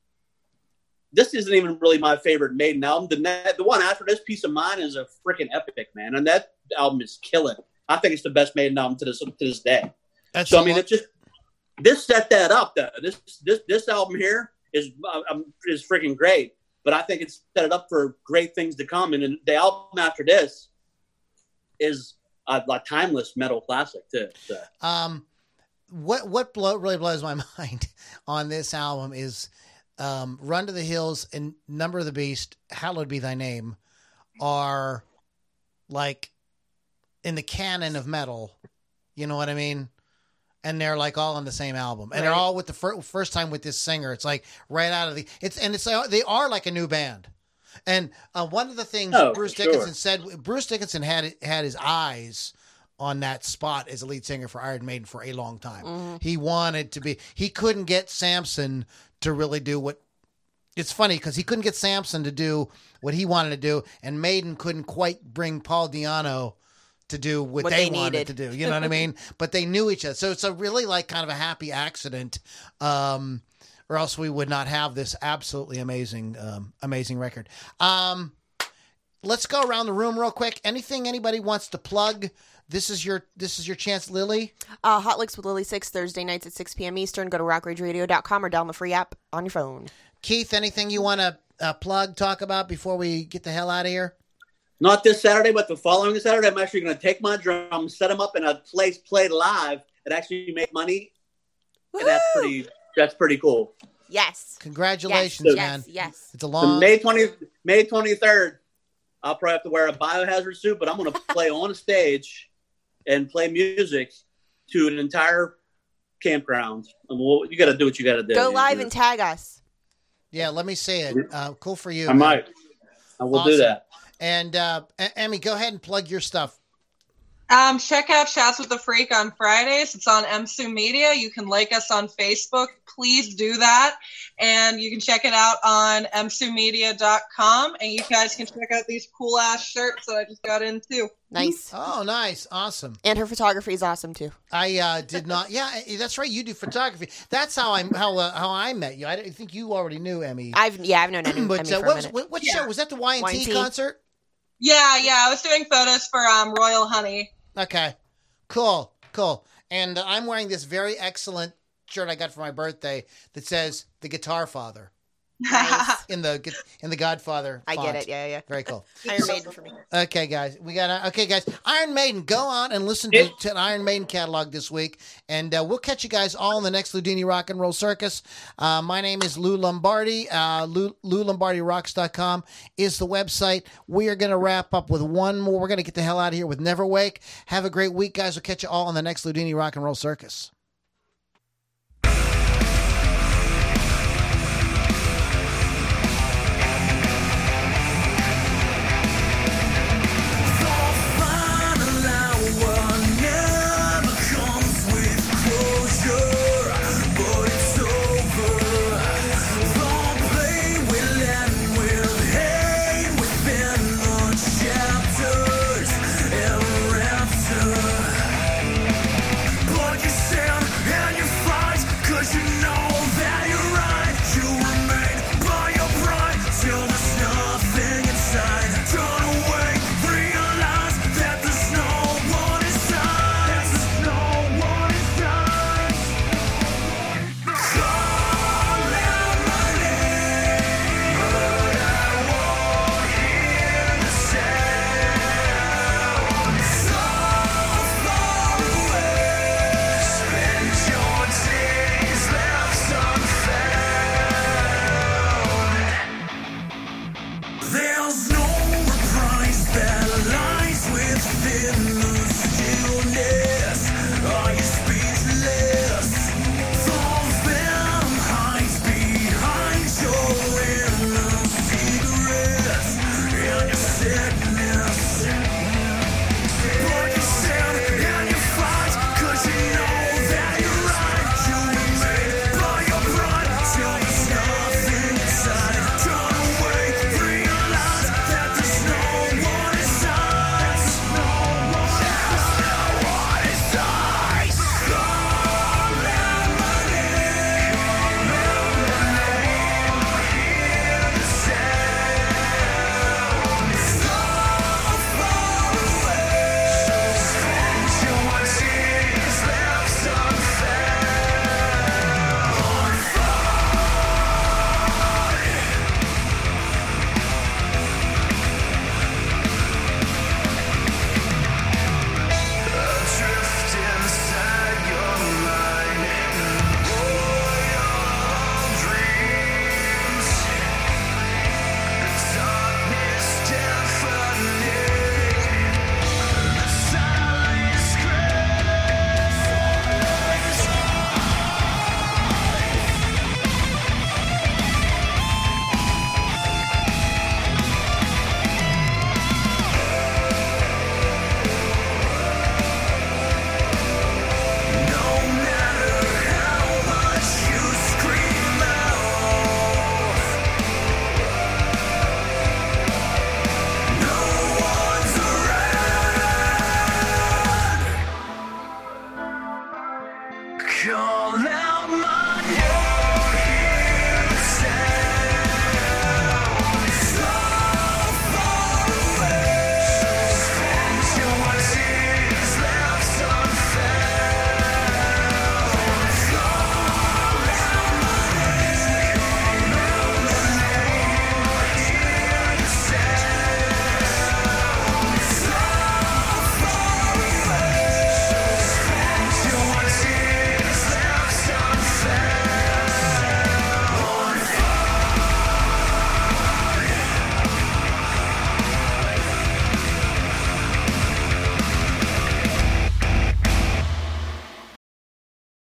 [SPEAKER 3] this isn't even really my favorite Maiden album. The ne- the one after this, Peace of Mind, is a freaking epic, man. And that album is killing. I think it's the best Maiden album to this to this day.
[SPEAKER 1] That's
[SPEAKER 3] So I
[SPEAKER 1] the
[SPEAKER 3] mean,
[SPEAKER 1] one-
[SPEAKER 3] it just this set that up. Though this this this album here is uh, um, is freaking great. But I think it's set it up for great things to come. And then the album after this is a, a timeless metal classic too. So.
[SPEAKER 1] Um, what what blow, really blows my mind on this album is um, "Run to the Hills" and "Number of the Beast," "Hallowed Be Thy Name," are like in the canon of metal. You know what I mean? And they're like all on the same album, and
[SPEAKER 2] Right.
[SPEAKER 1] they're all with the fir- first time with this singer. It's like right out of the it's and it's uh, they are like a new band. And uh, one of the things
[SPEAKER 3] Oh,
[SPEAKER 1] Bruce
[SPEAKER 3] for sure.
[SPEAKER 1] Dickinson said, Bruce Dickinson had had his eyes on that spot as a lead singer for Iron Maiden for a long time.
[SPEAKER 2] Mm-hmm.
[SPEAKER 1] He wanted to be. He couldn't get Samson to really do what. It's funny because he couldn't get Samson to do what he wanted to do, and Maiden couldn't quite bring Paul Di'Anno to do what,
[SPEAKER 2] What
[SPEAKER 1] they,
[SPEAKER 2] they
[SPEAKER 1] wanted
[SPEAKER 2] needed.
[SPEAKER 1] to do. You know what I mean? But they knew each other, so it's a really like kind of a happy accident, um, or else we would not have this absolutely amazing, um, amazing record. Um, let's go around the room real quick. Anything anybody wants to plug? This is your this is your chance, Lily.
[SPEAKER 2] Uh, Hot Licks with Lily Six, Thursday nights at six p.m. Eastern. Go to rock rage radio dot com or download the free app on your phone.
[SPEAKER 1] Keith, anything you want to uh, plug, talk about before we get the hell out of here?
[SPEAKER 3] Not this Saturday, but the following Saturday, I'm actually going to take my drums, set them up in a place, play live, and actually make money. And that's
[SPEAKER 2] Woo!
[SPEAKER 3] pretty. That's pretty cool.
[SPEAKER 2] Yes.
[SPEAKER 1] Congratulations,
[SPEAKER 2] yes.
[SPEAKER 1] man.
[SPEAKER 2] Yes. Yes.
[SPEAKER 1] It's a
[SPEAKER 3] So
[SPEAKER 1] long.
[SPEAKER 3] May twentieth, May twenty-third, I'll probably have to wear a biohazard suit, but I'm going to play on stage and play music to an entire campground. And we'll, you got to do what you got to do.
[SPEAKER 2] Go live and tag us.
[SPEAKER 1] Yeah, let me see it. Uh, cool for you.
[SPEAKER 3] I might. I will
[SPEAKER 1] Awesome.
[SPEAKER 3] do that.
[SPEAKER 1] And uh, E- Emmy, go ahead and plug your stuff.
[SPEAKER 4] Um, check out Chats with the Freak on Fridays. It's on M S U Media. You can like us on Facebook. Please do that. And you can check it out on m s u media dot com. And you guys can check out these cool ass shirts that I just got into.
[SPEAKER 2] Nice.
[SPEAKER 1] Oh, nice. Awesome.
[SPEAKER 2] And her photography is awesome too.
[SPEAKER 1] I uh, did not. Yeah, that's right. You do photography. That's how I how uh, how I met you. I didn't think you already knew Emmy.
[SPEAKER 2] I've yeah, I've known Emmy,
[SPEAKER 1] but
[SPEAKER 2] Emmy
[SPEAKER 1] uh,
[SPEAKER 2] for
[SPEAKER 1] what
[SPEAKER 2] a
[SPEAKER 1] was
[SPEAKER 2] minute.
[SPEAKER 1] what, what
[SPEAKER 4] Yeah.
[SPEAKER 1] show was that? The Y and
[SPEAKER 2] Y
[SPEAKER 1] T
[SPEAKER 2] and T.
[SPEAKER 1] concert?
[SPEAKER 4] Yeah, yeah. I was doing photos for um, Royal Honey.
[SPEAKER 1] Okay, cool, cool. And uh, I'm wearing this very excellent shirt I got for my birthday that says "The Guitar Father"
[SPEAKER 2] Nice.
[SPEAKER 1] in the in the Godfather.
[SPEAKER 2] I
[SPEAKER 1] font.
[SPEAKER 2] get it. Yeah, yeah.
[SPEAKER 1] Very cool.
[SPEAKER 2] Iron Maiden for me.
[SPEAKER 1] Okay, guys, we got okay, guys. Iron Maiden, go on and listen to, to an Iron Maiden catalog this week, and uh, we'll catch you guys all in the next Ludini Rock and Roll Circus. Uh, my name is Lou Lombardi. Uh, Lou, Lou Lombardi Rocks dot com is the website. We are going to wrap up with one more. We're going to get the hell out of here with Never Wake. Have a great week, guys. We'll catch you all in the next Ludini Rock and Roll Circus.